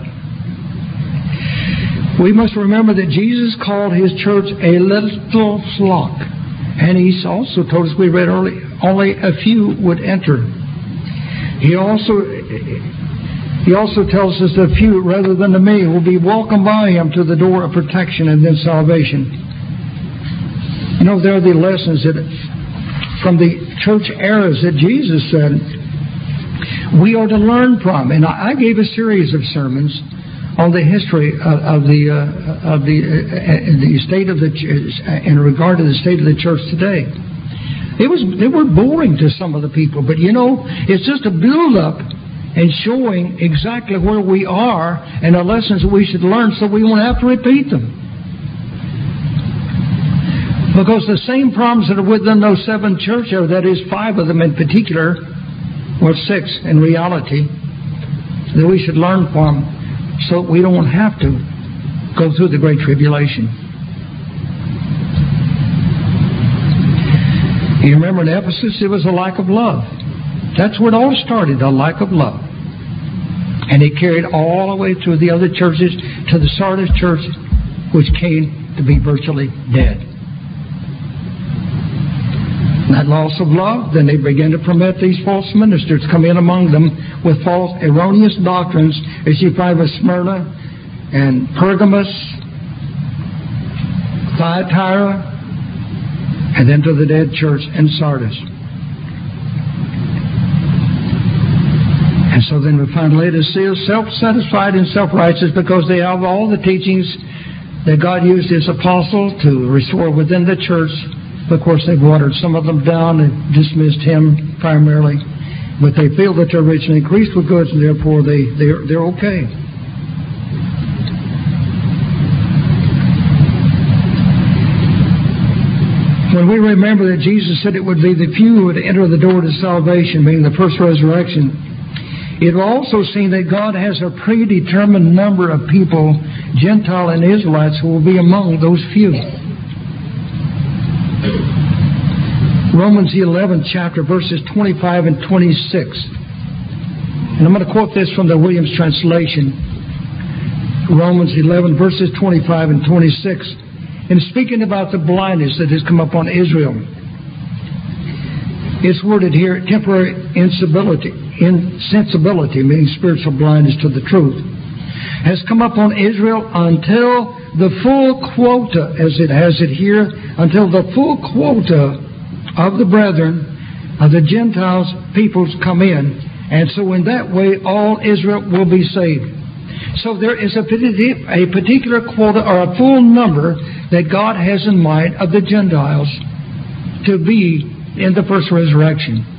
We must remember that Jesus called His church a little flock. And He also told us, we read earlier, only a few would enter. He also... He also tells us that few, rather than the many, will be welcomed by Him to the door of protection and then salvation. You know, there are the lessons that, from the church eras that Jesus said we are to learn from. And I gave a series of sermons on the history of, of the uh, of the uh, the state of the church, in regard to the state of the church today. It was they were boring to some of the people, but you know, it's just a build up and showing exactly where we are and the lessons that we should learn so we won't have to repeat them. Because the same problems that are within those seven churches, that is five of them in particular, or six in reality, that we should learn from so we don't have to go through the Great Tribulation. You remember in Ephesus, it was a lack of love. That's where it all started, a lack of love. And it carried all the way through the other churches to the Sardis church, which came to be virtually dead. And that loss of love, then they began to permit these false ministers come in among them with false, erroneous doctrines, as you find with Smyrna and Pergamos, Thyatira, and then to the dead church in Sardis. And so then we find Laodicea self-satisfied and self-righteous because they have all the teachings that God used His apostles to restore within the church. Of course, they've watered some of them down and dismissed him primarily. But they feel that they're rich and increased with goods, and therefore they, they're, they're okay. When we remember that Jesus said it would be the few who would enter the door to salvation, being the first resurrection, it will also seem that God has a predetermined number of people, Gentile and Israelites, who will be among those few. Romans the eleventh chapter, verses twenty-five and twenty-six. And I'm going to quote this from the Williams translation. Romans eleven, verses twenty-five and twenty-six. And speaking about the blindness that has come upon Israel, it's worded here, temporary insensibility. Insensibility, meaning spiritual blindness to the truth, has come upon Israel until the full quota, as it has it here, until the full quota of the brethren, of the Gentiles, peoples come in. And so in that way, all Israel will be saved. So there is a particular quota, or a full number, that God has in mind of the Gentiles to be in the first resurrection.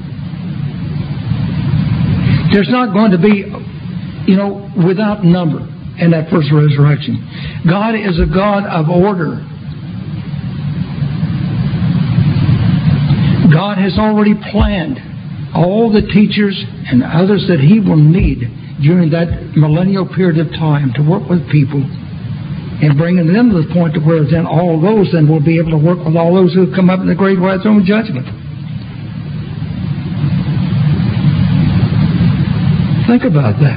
There's not going to be, you know, without number in that first resurrection. God is a God of order. God has already planned all the teachers and others that He will need during that millennial period of time to work with people and bringing them to the point to where then all those then will be able to work with all those who have come up in the great white throne judgment. Think about that.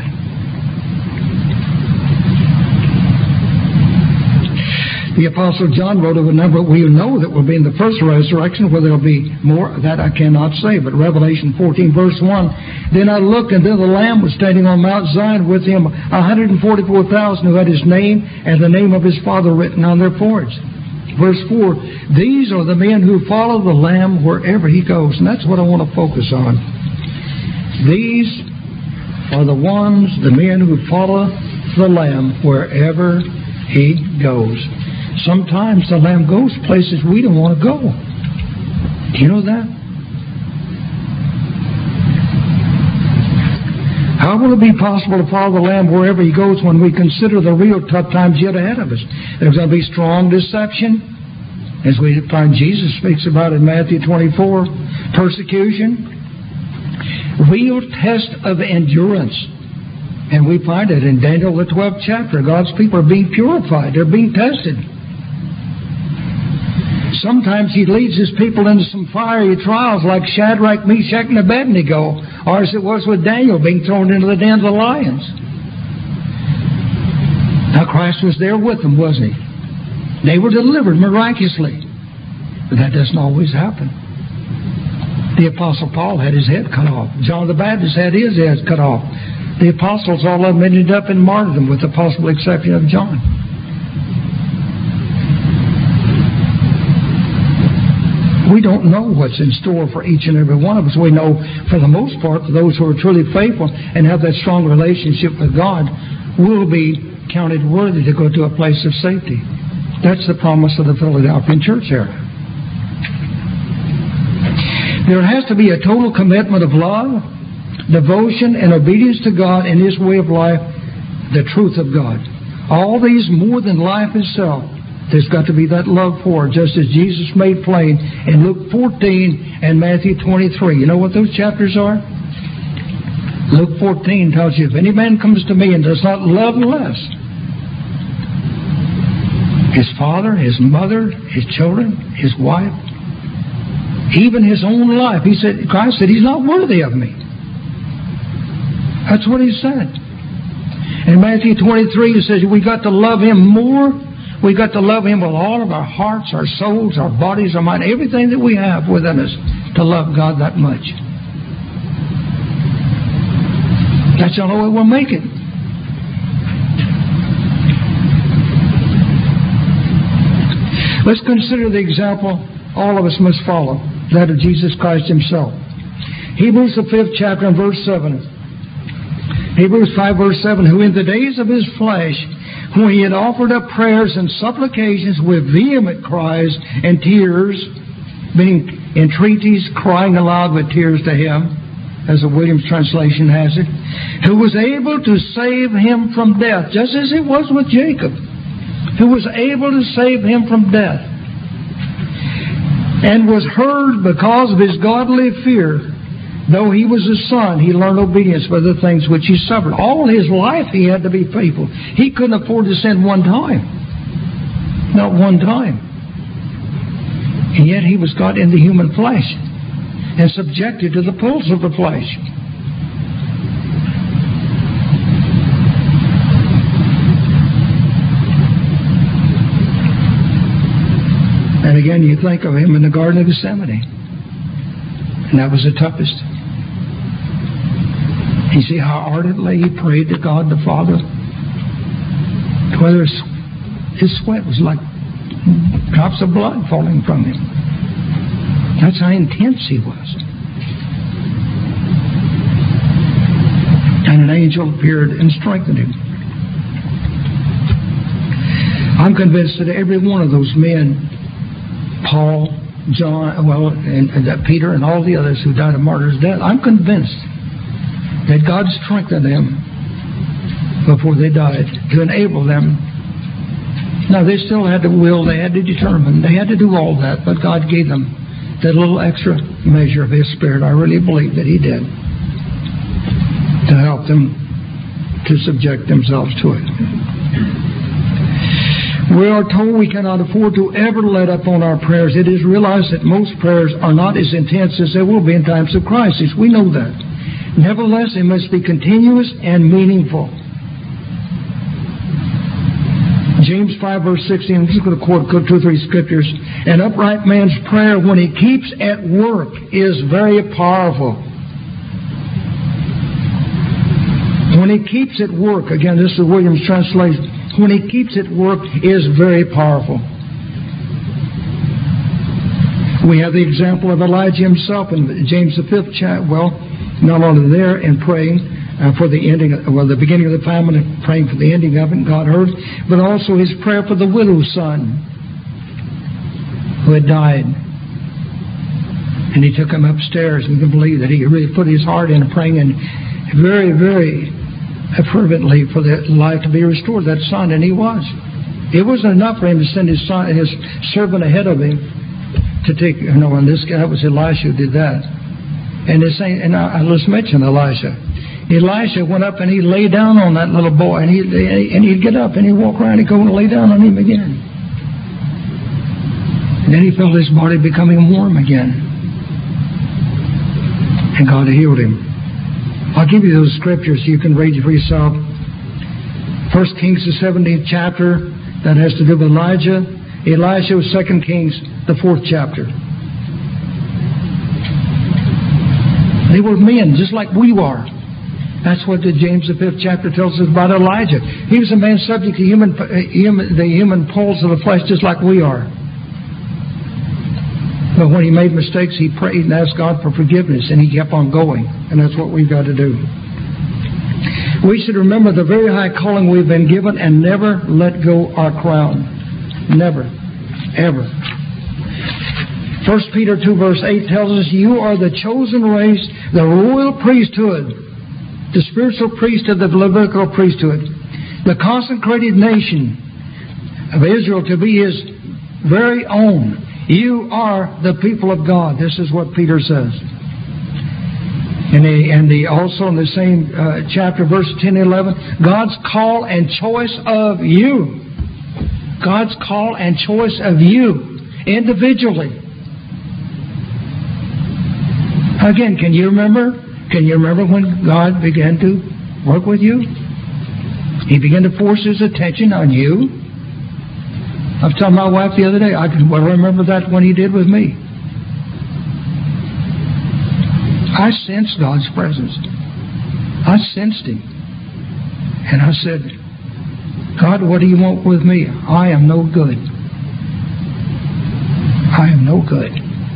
The Apostle John wrote of a number we know that will be in the first resurrection, where there will be more, that I cannot say. But Revelation fourteen, verse one, then I looked, and there the Lamb was standing on Mount Zion, with Him one hundred forty-four thousand who had His name and the name of His Father written on their foreheads. Verse four, these are the men who follow the Lamb wherever He goes. And that's what I want to focus on. These are the ones, the men who follow the Lamb wherever He goes. Sometimes the Lamb goes places we don't want to go. Do you know that? How will it be possible to follow the Lamb wherever He goes when we consider the real tough times yet ahead of us? There's going to be strong deception, as we find Jesus speaks about in Matthew twenty-four, persecution, real test of endurance. And we find it in Daniel, the twelfth chapter. God's people are being purified. They're being tested. Sometimes He leads His people into some fiery trials like Shadrach, Meshach, and Abednego, or as it was with Daniel being thrown into the den of the lions. Now Christ was there with them, wasn't He? They were delivered miraculously. But that doesn't always happen. The Apostle Paul had his head cut off. John the Baptist had his head cut off. The apostles, all of them, ended up in martyrdom with the possible exception of John. We don't know what's in store for each and every one of us. We know, for the most part, for those who are truly faithful and have that strong relationship with God, will be counted worthy to go to a place of safety. That's the promise of the Philadelphian church here. There has to be a total commitment of love, devotion, and obedience to God and His way of life, the truth of God. All these more than life itself. There's got to be that love for it, just as Jesus made plain in Luke fourteen and Matthew twenty-three. You know what those chapters are? Luke fourteen tells you, if any man comes to me and does not love less his father, his mother, his children, his wife, even his own life, he said, Christ said, he's not worthy of me. That's what He said. In Matthew twenty-three, He says we got to love Him more. We got to love Him with all of our hearts, our souls, our bodies, our mind, everything that we have within us, to love God that much. That's the only way we'll make it. Let's consider the example all of us must follow, that of Jesus Christ Himself. Hebrews the fifth chapter and verse seven. Hebrews five verse seven, who in the days of His flesh, when He had offered up prayers and supplications with vehement cries and tears, meaning entreaties, crying aloud with tears to Him, as the Williams translation has it, who was able to save him from death, just as it was with Jacob, who was able to save him from death, and was heard because of His godly fear. Though He was a son, He learned obedience by the things which He suffered. All His life He had to be faithful. He couldn't afford to sin one time. Not one time. And yet He was got into human flesh and subjected to the pulls of the flesh. And again, you think of Him in the Garden of Gethsemane. And that was the toughest. You see how ardently He prayed to God the Father? Whether His sweat was like drops of blood falling from Him. That's how intense He was. And an angel appeared and strengthened Him. I'm convinced that every one of those men, Paul, John, well, and, and uh, Peter, and all the others who died a martyr's death, I'm convinced that God strengthened them before they died to enable them. Now, they still had to will, they had to determine, they had to do all that, but God gave them that little extra measure of His Spirit. I really believe that He did, to help them to subject themselves to it. We are told we cannot afford to ever let up on our prayers. It is realized that most prayers are not as intense as they will be in times of crisis. We know that. Nevertheless, they must be continuous and meaningful. James five verse sixteen, I'm just going to quote two or three scriptures. An upright man's prayer when he keeps at work is very powerful. When he keeps at work, again, this is Williams' translation, when he keeps at work is very powerful. We have the example of Elijah himself in James the fifth chapter. Well, not only there in praying uh, for the ending, well, the beginning of the famine, and praying for the ending of it, and God heard, but also his prayer for the widow's son who had died. And he took him upstairs. We can believe that he really put his heart in praying and very, very fervently for that life to be restored, that son, and he was. It wasn't enough for him to send his son, his servant ahead of him to take, you know, and this guy was Elisha who did that. And this ain't, and I, I just mentioned Elisha. Elisha went up and he lay down on that little boy, and, he, and he'd get up and he'd walk around and go and lay down on him again. And then he felt his body becoming warm again. And God healed him. I'll give you those scriptures so you can read it for yourself. First Kings, the seventeenth chapter, that has to do with Elijah. Elisha was Second Kings, the fourth chapter. They were men just like we are. That's what the James the fifth chapter tells us about Elijah. He was a man subject to human, human, the human pulls of the flesh just like we are. But when he made mistakes, he prayed and asked God for forgiveness, and he kept on going. And that's what we've got to do. We should remember the very high calling we've been given and never let go our crown. Never. Ever. First Peter two verse eight tells us, you are the chosen race, the royal priesthood, the spiritual priesthood, the Levitical priesthood, the consecrated nation of Israel to be His very own. You are the people of God. This is what Peter says. And, the, and the, also in the same uh, chapter, verse ten and eleven, God's call and choice of you. God's call and choice of you individually. Again, can you remember? Can you remember when God began to work with you? He began to force His attention on you. I was telling my wife the other day, I can well remember that when He did with me. I sensed God's presence. I sensed Him. And I said, God, what do you want with me? I am no good. I am no good.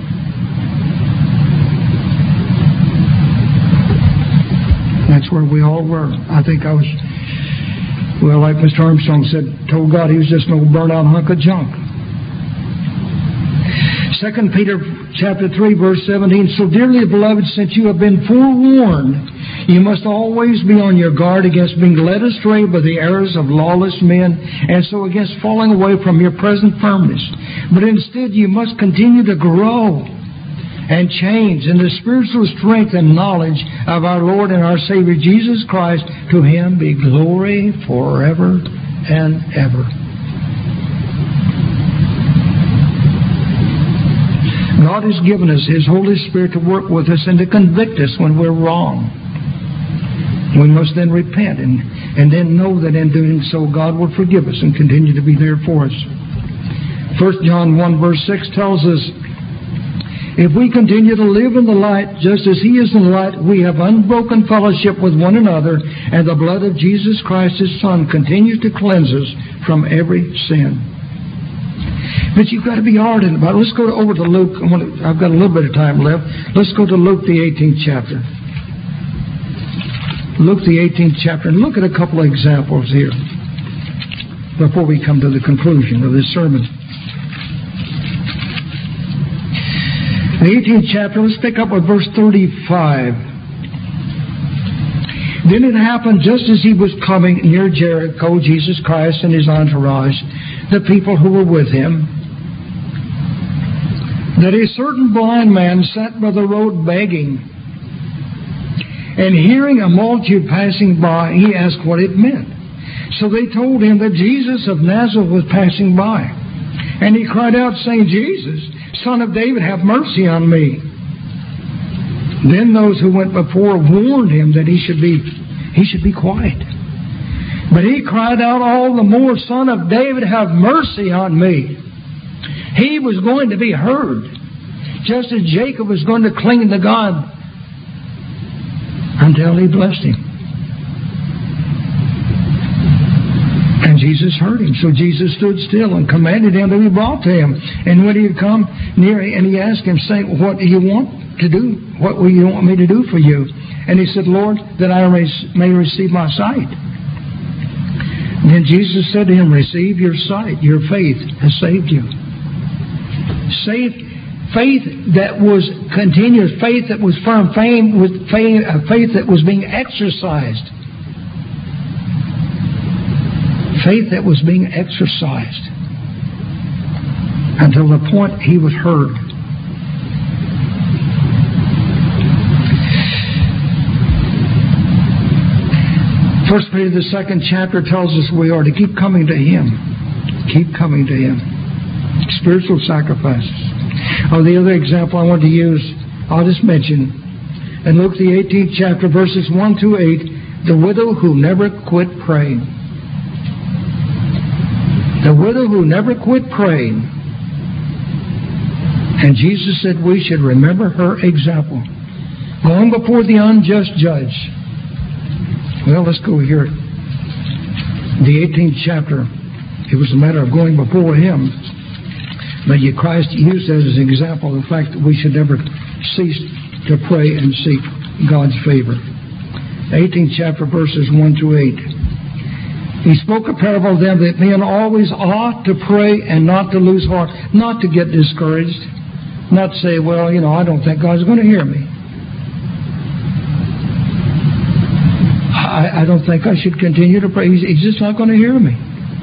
That's where we all were. I think I was, well, like Mister Armstrong said, told God he was just no burnt-out hunk of junk. Second Peter chapter three, verse seventeen, so dearly beloved, since you have been forewarned, you must always be on your guard against being led astray by the errors of lawless men, and so against falling away from your present firmness. But instead you must continue to grow and change in the spiritual strength and knowledge of our Lord and our Savior Jesus Christ. To Him be glory forever and ever. God has given us His Holy Spirit to work with us and to convict us when we're wrong. We must then repent and, and then know that in doing so God will forgive us and continue to be there for us. First John one verse six tells us, if we continue to live in the light just as He is in the light, we have unbroken fellowship with one another, and the blood of Jesus Christ, His Son, continues to cleanse us from every sin. But you've got to be ardent about it. Let's go over to Luke. I've got a little bit of time left. Let's go to Luke, the eighteenth chapter. Luke, the eighteenth chapter, and look at a couple of examples here before we come to the conclusion of this sermon. The eighteenth chapter, let's pick up with verse thirty-five. Then it happened just as He was coming near Jericho, Jesus Christ and His entourage, the people who were with Him, that a certain blind man sat by the road begging. And hearing a multitude passing by, he asked what it meant. So they told him that Jesus of Nazareth was passing by. And he cried out, saying, Jesus, Son of David, have mercy on me. Then those who went before warned him that he should be he should be quiet. But he cried out all the more, Son of David, have mercy on me. He was going to be heard, just as Jacob was going to cling to God until He blessed him. And Jesus heard him. So Jesus stood still and commanded him to be brought to him. And when he had come near, and he asked him, saying, what do you want to do? What will you want me to do for you? And he said, Lord, that I may receive my sight. And then Jesus said to him, receive your sight. Your faith has saved you. Faith, faith that was continuous, faith that was firm, faith, with faith, faith that was being exercised. Faith that was being exercised until the point he was heard. First Peter, the second chapter, tells us we are to keep coming to Him. Keep coming to Him. Spiritual sacrifices. Oh, the other example I want to use, I'll just mention. In Luke, the eighteenth chapter, verses one through eight, the widow who never quit praying. The widow who never quit praying. And Jesus said we should remember her example. Going before the unjust judge. Well, let's go here. The eighteenth chapter. It was a matter of going before Him. But yet Christ used that as an example of the fact that we should never cease to pray and seek God's favor. eighteenth chapter, verses one through eight. He spoke a parable of them that men always ought to pray and not to lose heart, not to get discouraged, not say, well, you know, I don't think God's going to hear me. I, I don't think I should continue to pray. He's, he's just not going to hear me.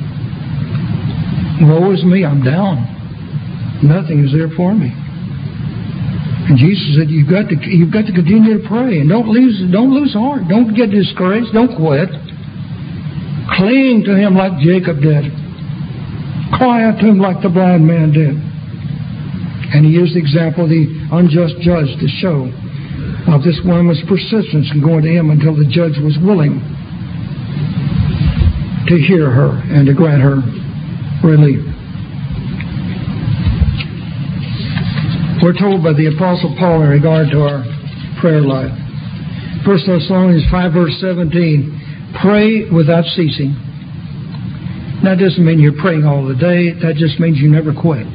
Woe is me, I'm down. Nothing is there for me. And Jesus said, you've got to you've got to continue to pray and don't lose don't lose heart. Don't get discouraged. Don't quit. Cling to Him like Jacob did. Cry out to Him like the blind man did. And He used the example of the unjust judge to show of this woman's persistence in going to Him until the judge was willing to hear her and to grant her relief. We're told by the Apostle Paul in regard to our prayer life. First Thessalonians five, verse seventeen, pray without ceasing. That doesn't mean you're praying all the day. That just means you never quit.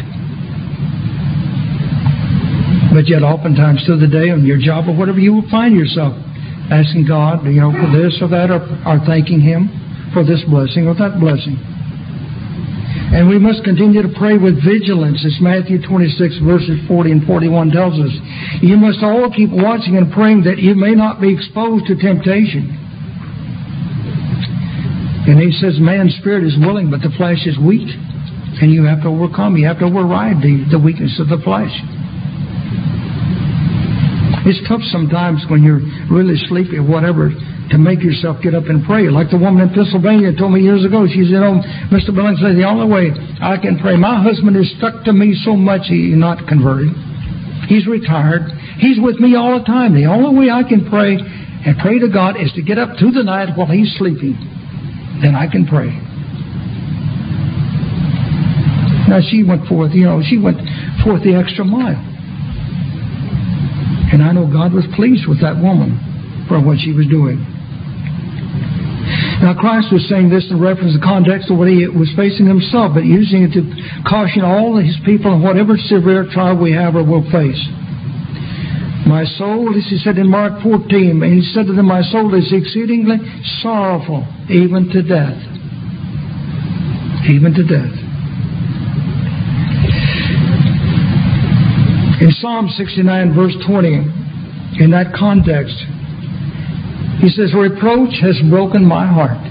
But yet oftentimes through the day on your job or whatever, you will find yourself asking God, you know, for this or that, or, or thanking Him for this blessing or that blessing. And we must continue to pray with vigilance, as Matthew twenty-six, verses forty and forty-one tells us. You must all keep watching and praying that you may not be exposed to temptation. And He says, man's spirit is willing, but the flesh is weak. And you have to overcome, you have to override the, the weakness of the flesh. It's tough sometimes when you're really sleepy or whatever to make yourself get up and pray. Like the woman in Pennsylvania told me years ago. She said, oh, Mister Billings said, the only way I can pray, my husband is stuck to me so much he's not converted. He's retired. He's with me all the time. The only way I can pray and pray to God is to get up through the night while he's sleeping. Then I can pray. Now she went forth, you know, she went forth the extra mile. And I know God was pleased with that woman for what she was doing. Now Christ was saying this in reference to the context of what He was facing Himself, but using it to caution all His people in whatever severe trial we have or will face. My soul, as He said in Mark fourteen, and He said to them, my soul is exceedingly sorrowful, even to death. Even to death. In Psalm sixty-nine, verse twenty, in that context, He says, reproach has broken my heart.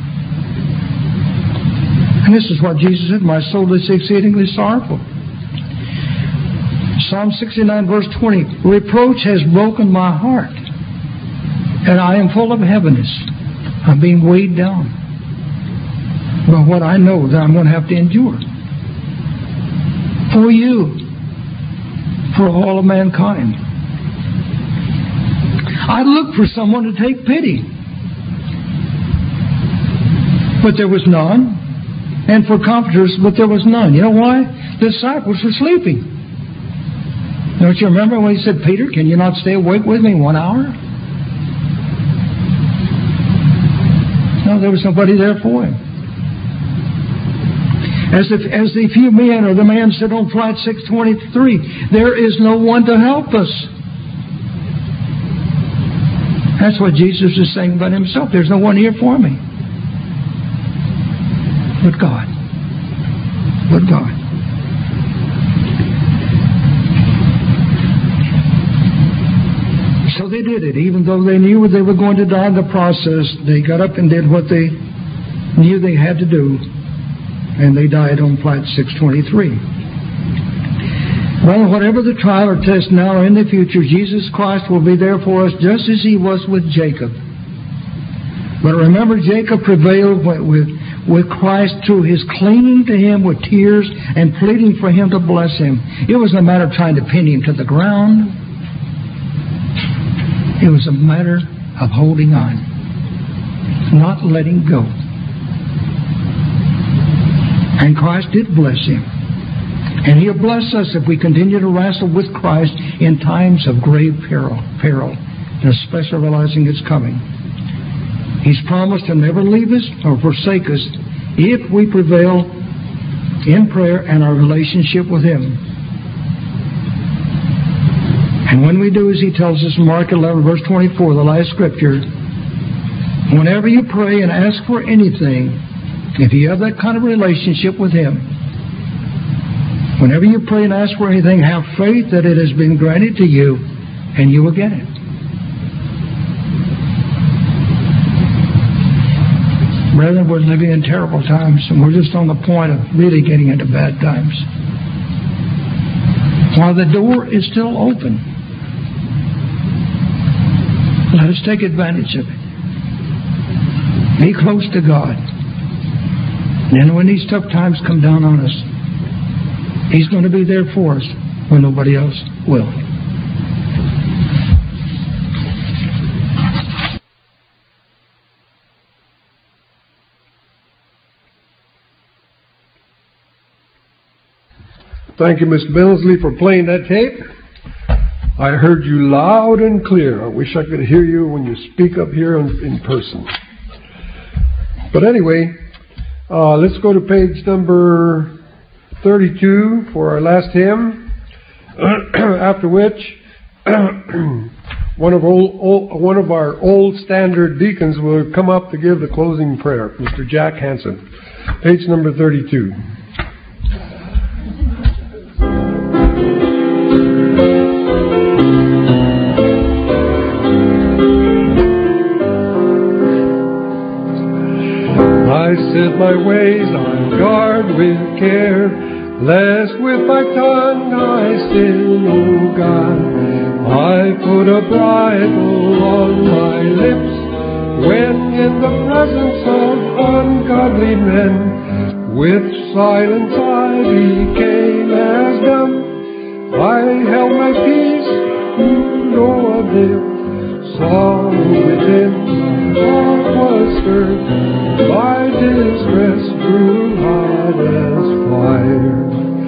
And this is what Jesus said, my soul is exceedingly sorrowful. Psalm sixty-nine, verse twenty, reproach has broken my heart, and I am full of heaviness. I'm being weighed down by what I know that I'm going to have to endure. For you, for all of mankind. I looked for someone to take pity, but there was none, and for comforters, but there was none. You know why? The disciples were sleeping. Don't you remember when He said, Peter, can you not stay awake with me one hour? No, there was nobody there for him. As if, as the few men, or the man said on flight six twenty-three, there is no one to help us. That's what Jesus is saying about Himself. There's no one here for me. But God. But God. So they did it. Even though they knew they were going to die in the process, they got up and did what they knew they had to do. And they died on flight six twenty-three. Well, whatever the trial or test now or in the future, Jesus Christ will be there for us just as He was with Jacob. But remember, Jacob prevailed with, with Christ through his clinging to him with tears and pleading for him to bless him. It was a matter of trying to pin him to the ground. It was a matter of holding on, not letting go. And Christ did bless him. And He'll bless us if we continue to wrestle with Christ in times of grave peril, peril, and especially realizing it's coming. He's promised to never leave us or forsake us if we prevail in prayer and our relationship with Him. And when we do, as He tells us in Mark eleven, verse twenty-four, the last scripture, whenever you pray and ask for anything, if you have that kind of relationship with Him, whenever you pray and ask for anything, have faith that it has been granted to you, and you will get it. Brethren, we're living in terrible times, and we're just on the point of really getting into bad times. While the door is still open, let us take advantage of it. Be close to God. And when these tough times come down on us, He's going to be there for us when nobody else will. Thank you, Mister Billingsley, for playing that tape. I heard you loud and clear. I wish I could hear you when you speak up here in, in person. But anyway, uh, let's go to page number thirty-two for our last hymn. After which, one of old, old, one of our old standard deacons will come up to give the closing prayer, Mister Jack Hansen. Page number thirty-two. I set my ways on guard with care, lest with my tongue I sin, O God. I put a bridle on my lips when in the presence of ungodly men. With silence I became as dumb. I held my peace, knew no of it. Sorrow within my heart was stirred. My distress grew hot as fire.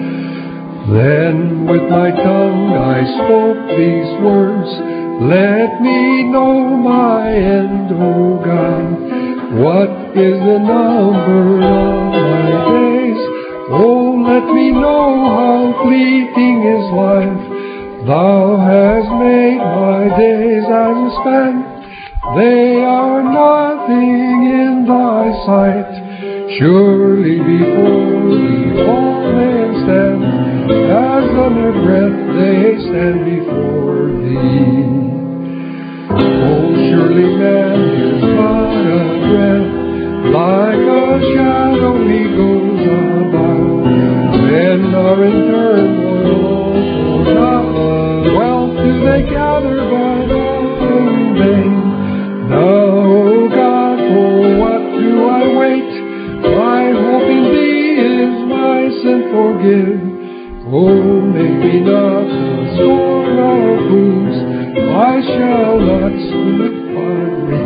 Then with my tongue I spoke these words, let me know my end, O God. What is the number of my days? Oh, let me know how fleeting is life. Thou hast made my days as a span. They are nothing in thy sight. Surely before thee all men stand, as under breath they stand before thee. Oh, surely man is but a breath, like a shadow he goes about. Men are in turmoil all for naught, wealth do they gather but all in vain. Now, O God, for what do I wait? My hope in Thee is my sin forgive. Oh, make me not the scorn of fools. I shall not slip by me.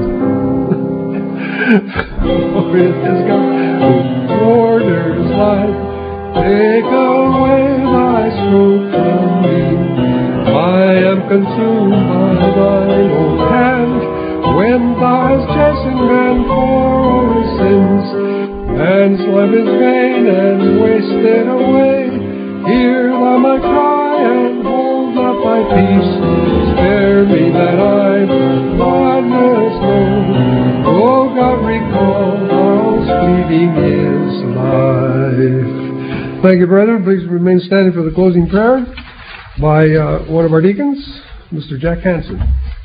For it is God who orders life. Take away Thy stroke from me. I am consumed by Thine own hand. When Thou hast chastened man for all his sins, man's life is vain and wasted away. Hear Thou my cry and hold not Thy peace. Spare me that I from madness know. O God, recall how fleeting is life. Thank you, brethren. Please remain standing for the closing prayer by uh, one of our deacons, Mister Jack Hansen.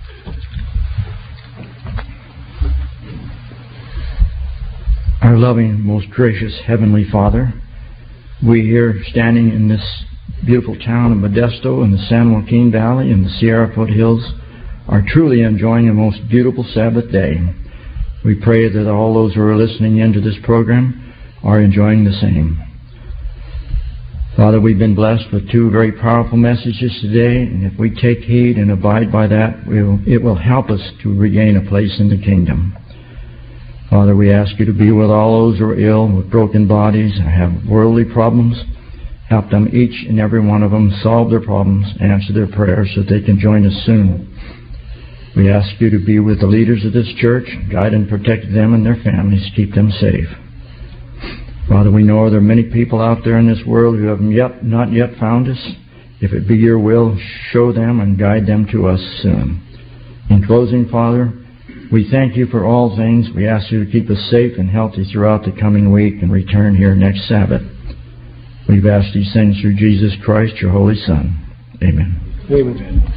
Our loving, most gracious Heavenly Father, we here standing in this beautiful town of Modesto in the San Joaquin Valley in the Sierra foothills are truly enjoying a most beautiful Sabbath day. We pray that all those who are listening into this program are enjoying the same. Father, we've been blessed with two very powerful messages today, and if we take heed and abide by that, we'll, it will help us to regain a place in the kingdom. Father, we ask you to be with all those who are ill, with broken bodies, and have worldly problems. Help them, each and every one of them, solve their problems, answer their prayers so that they can join us soon. We ask you to be with the leaders of this church, guide and protect them and their families, keep them safe. Father, we know there are many people out there in this world who have yet, not yet found us. If it be your will, show them and guide them to us soon. In closing, Father, we thank you for all things. We ask you to keep us safe and healthy throughout the coming week and return here next Sabbath. We've asked these things through Jesus Christ, your Holy Son. Amen. Amen.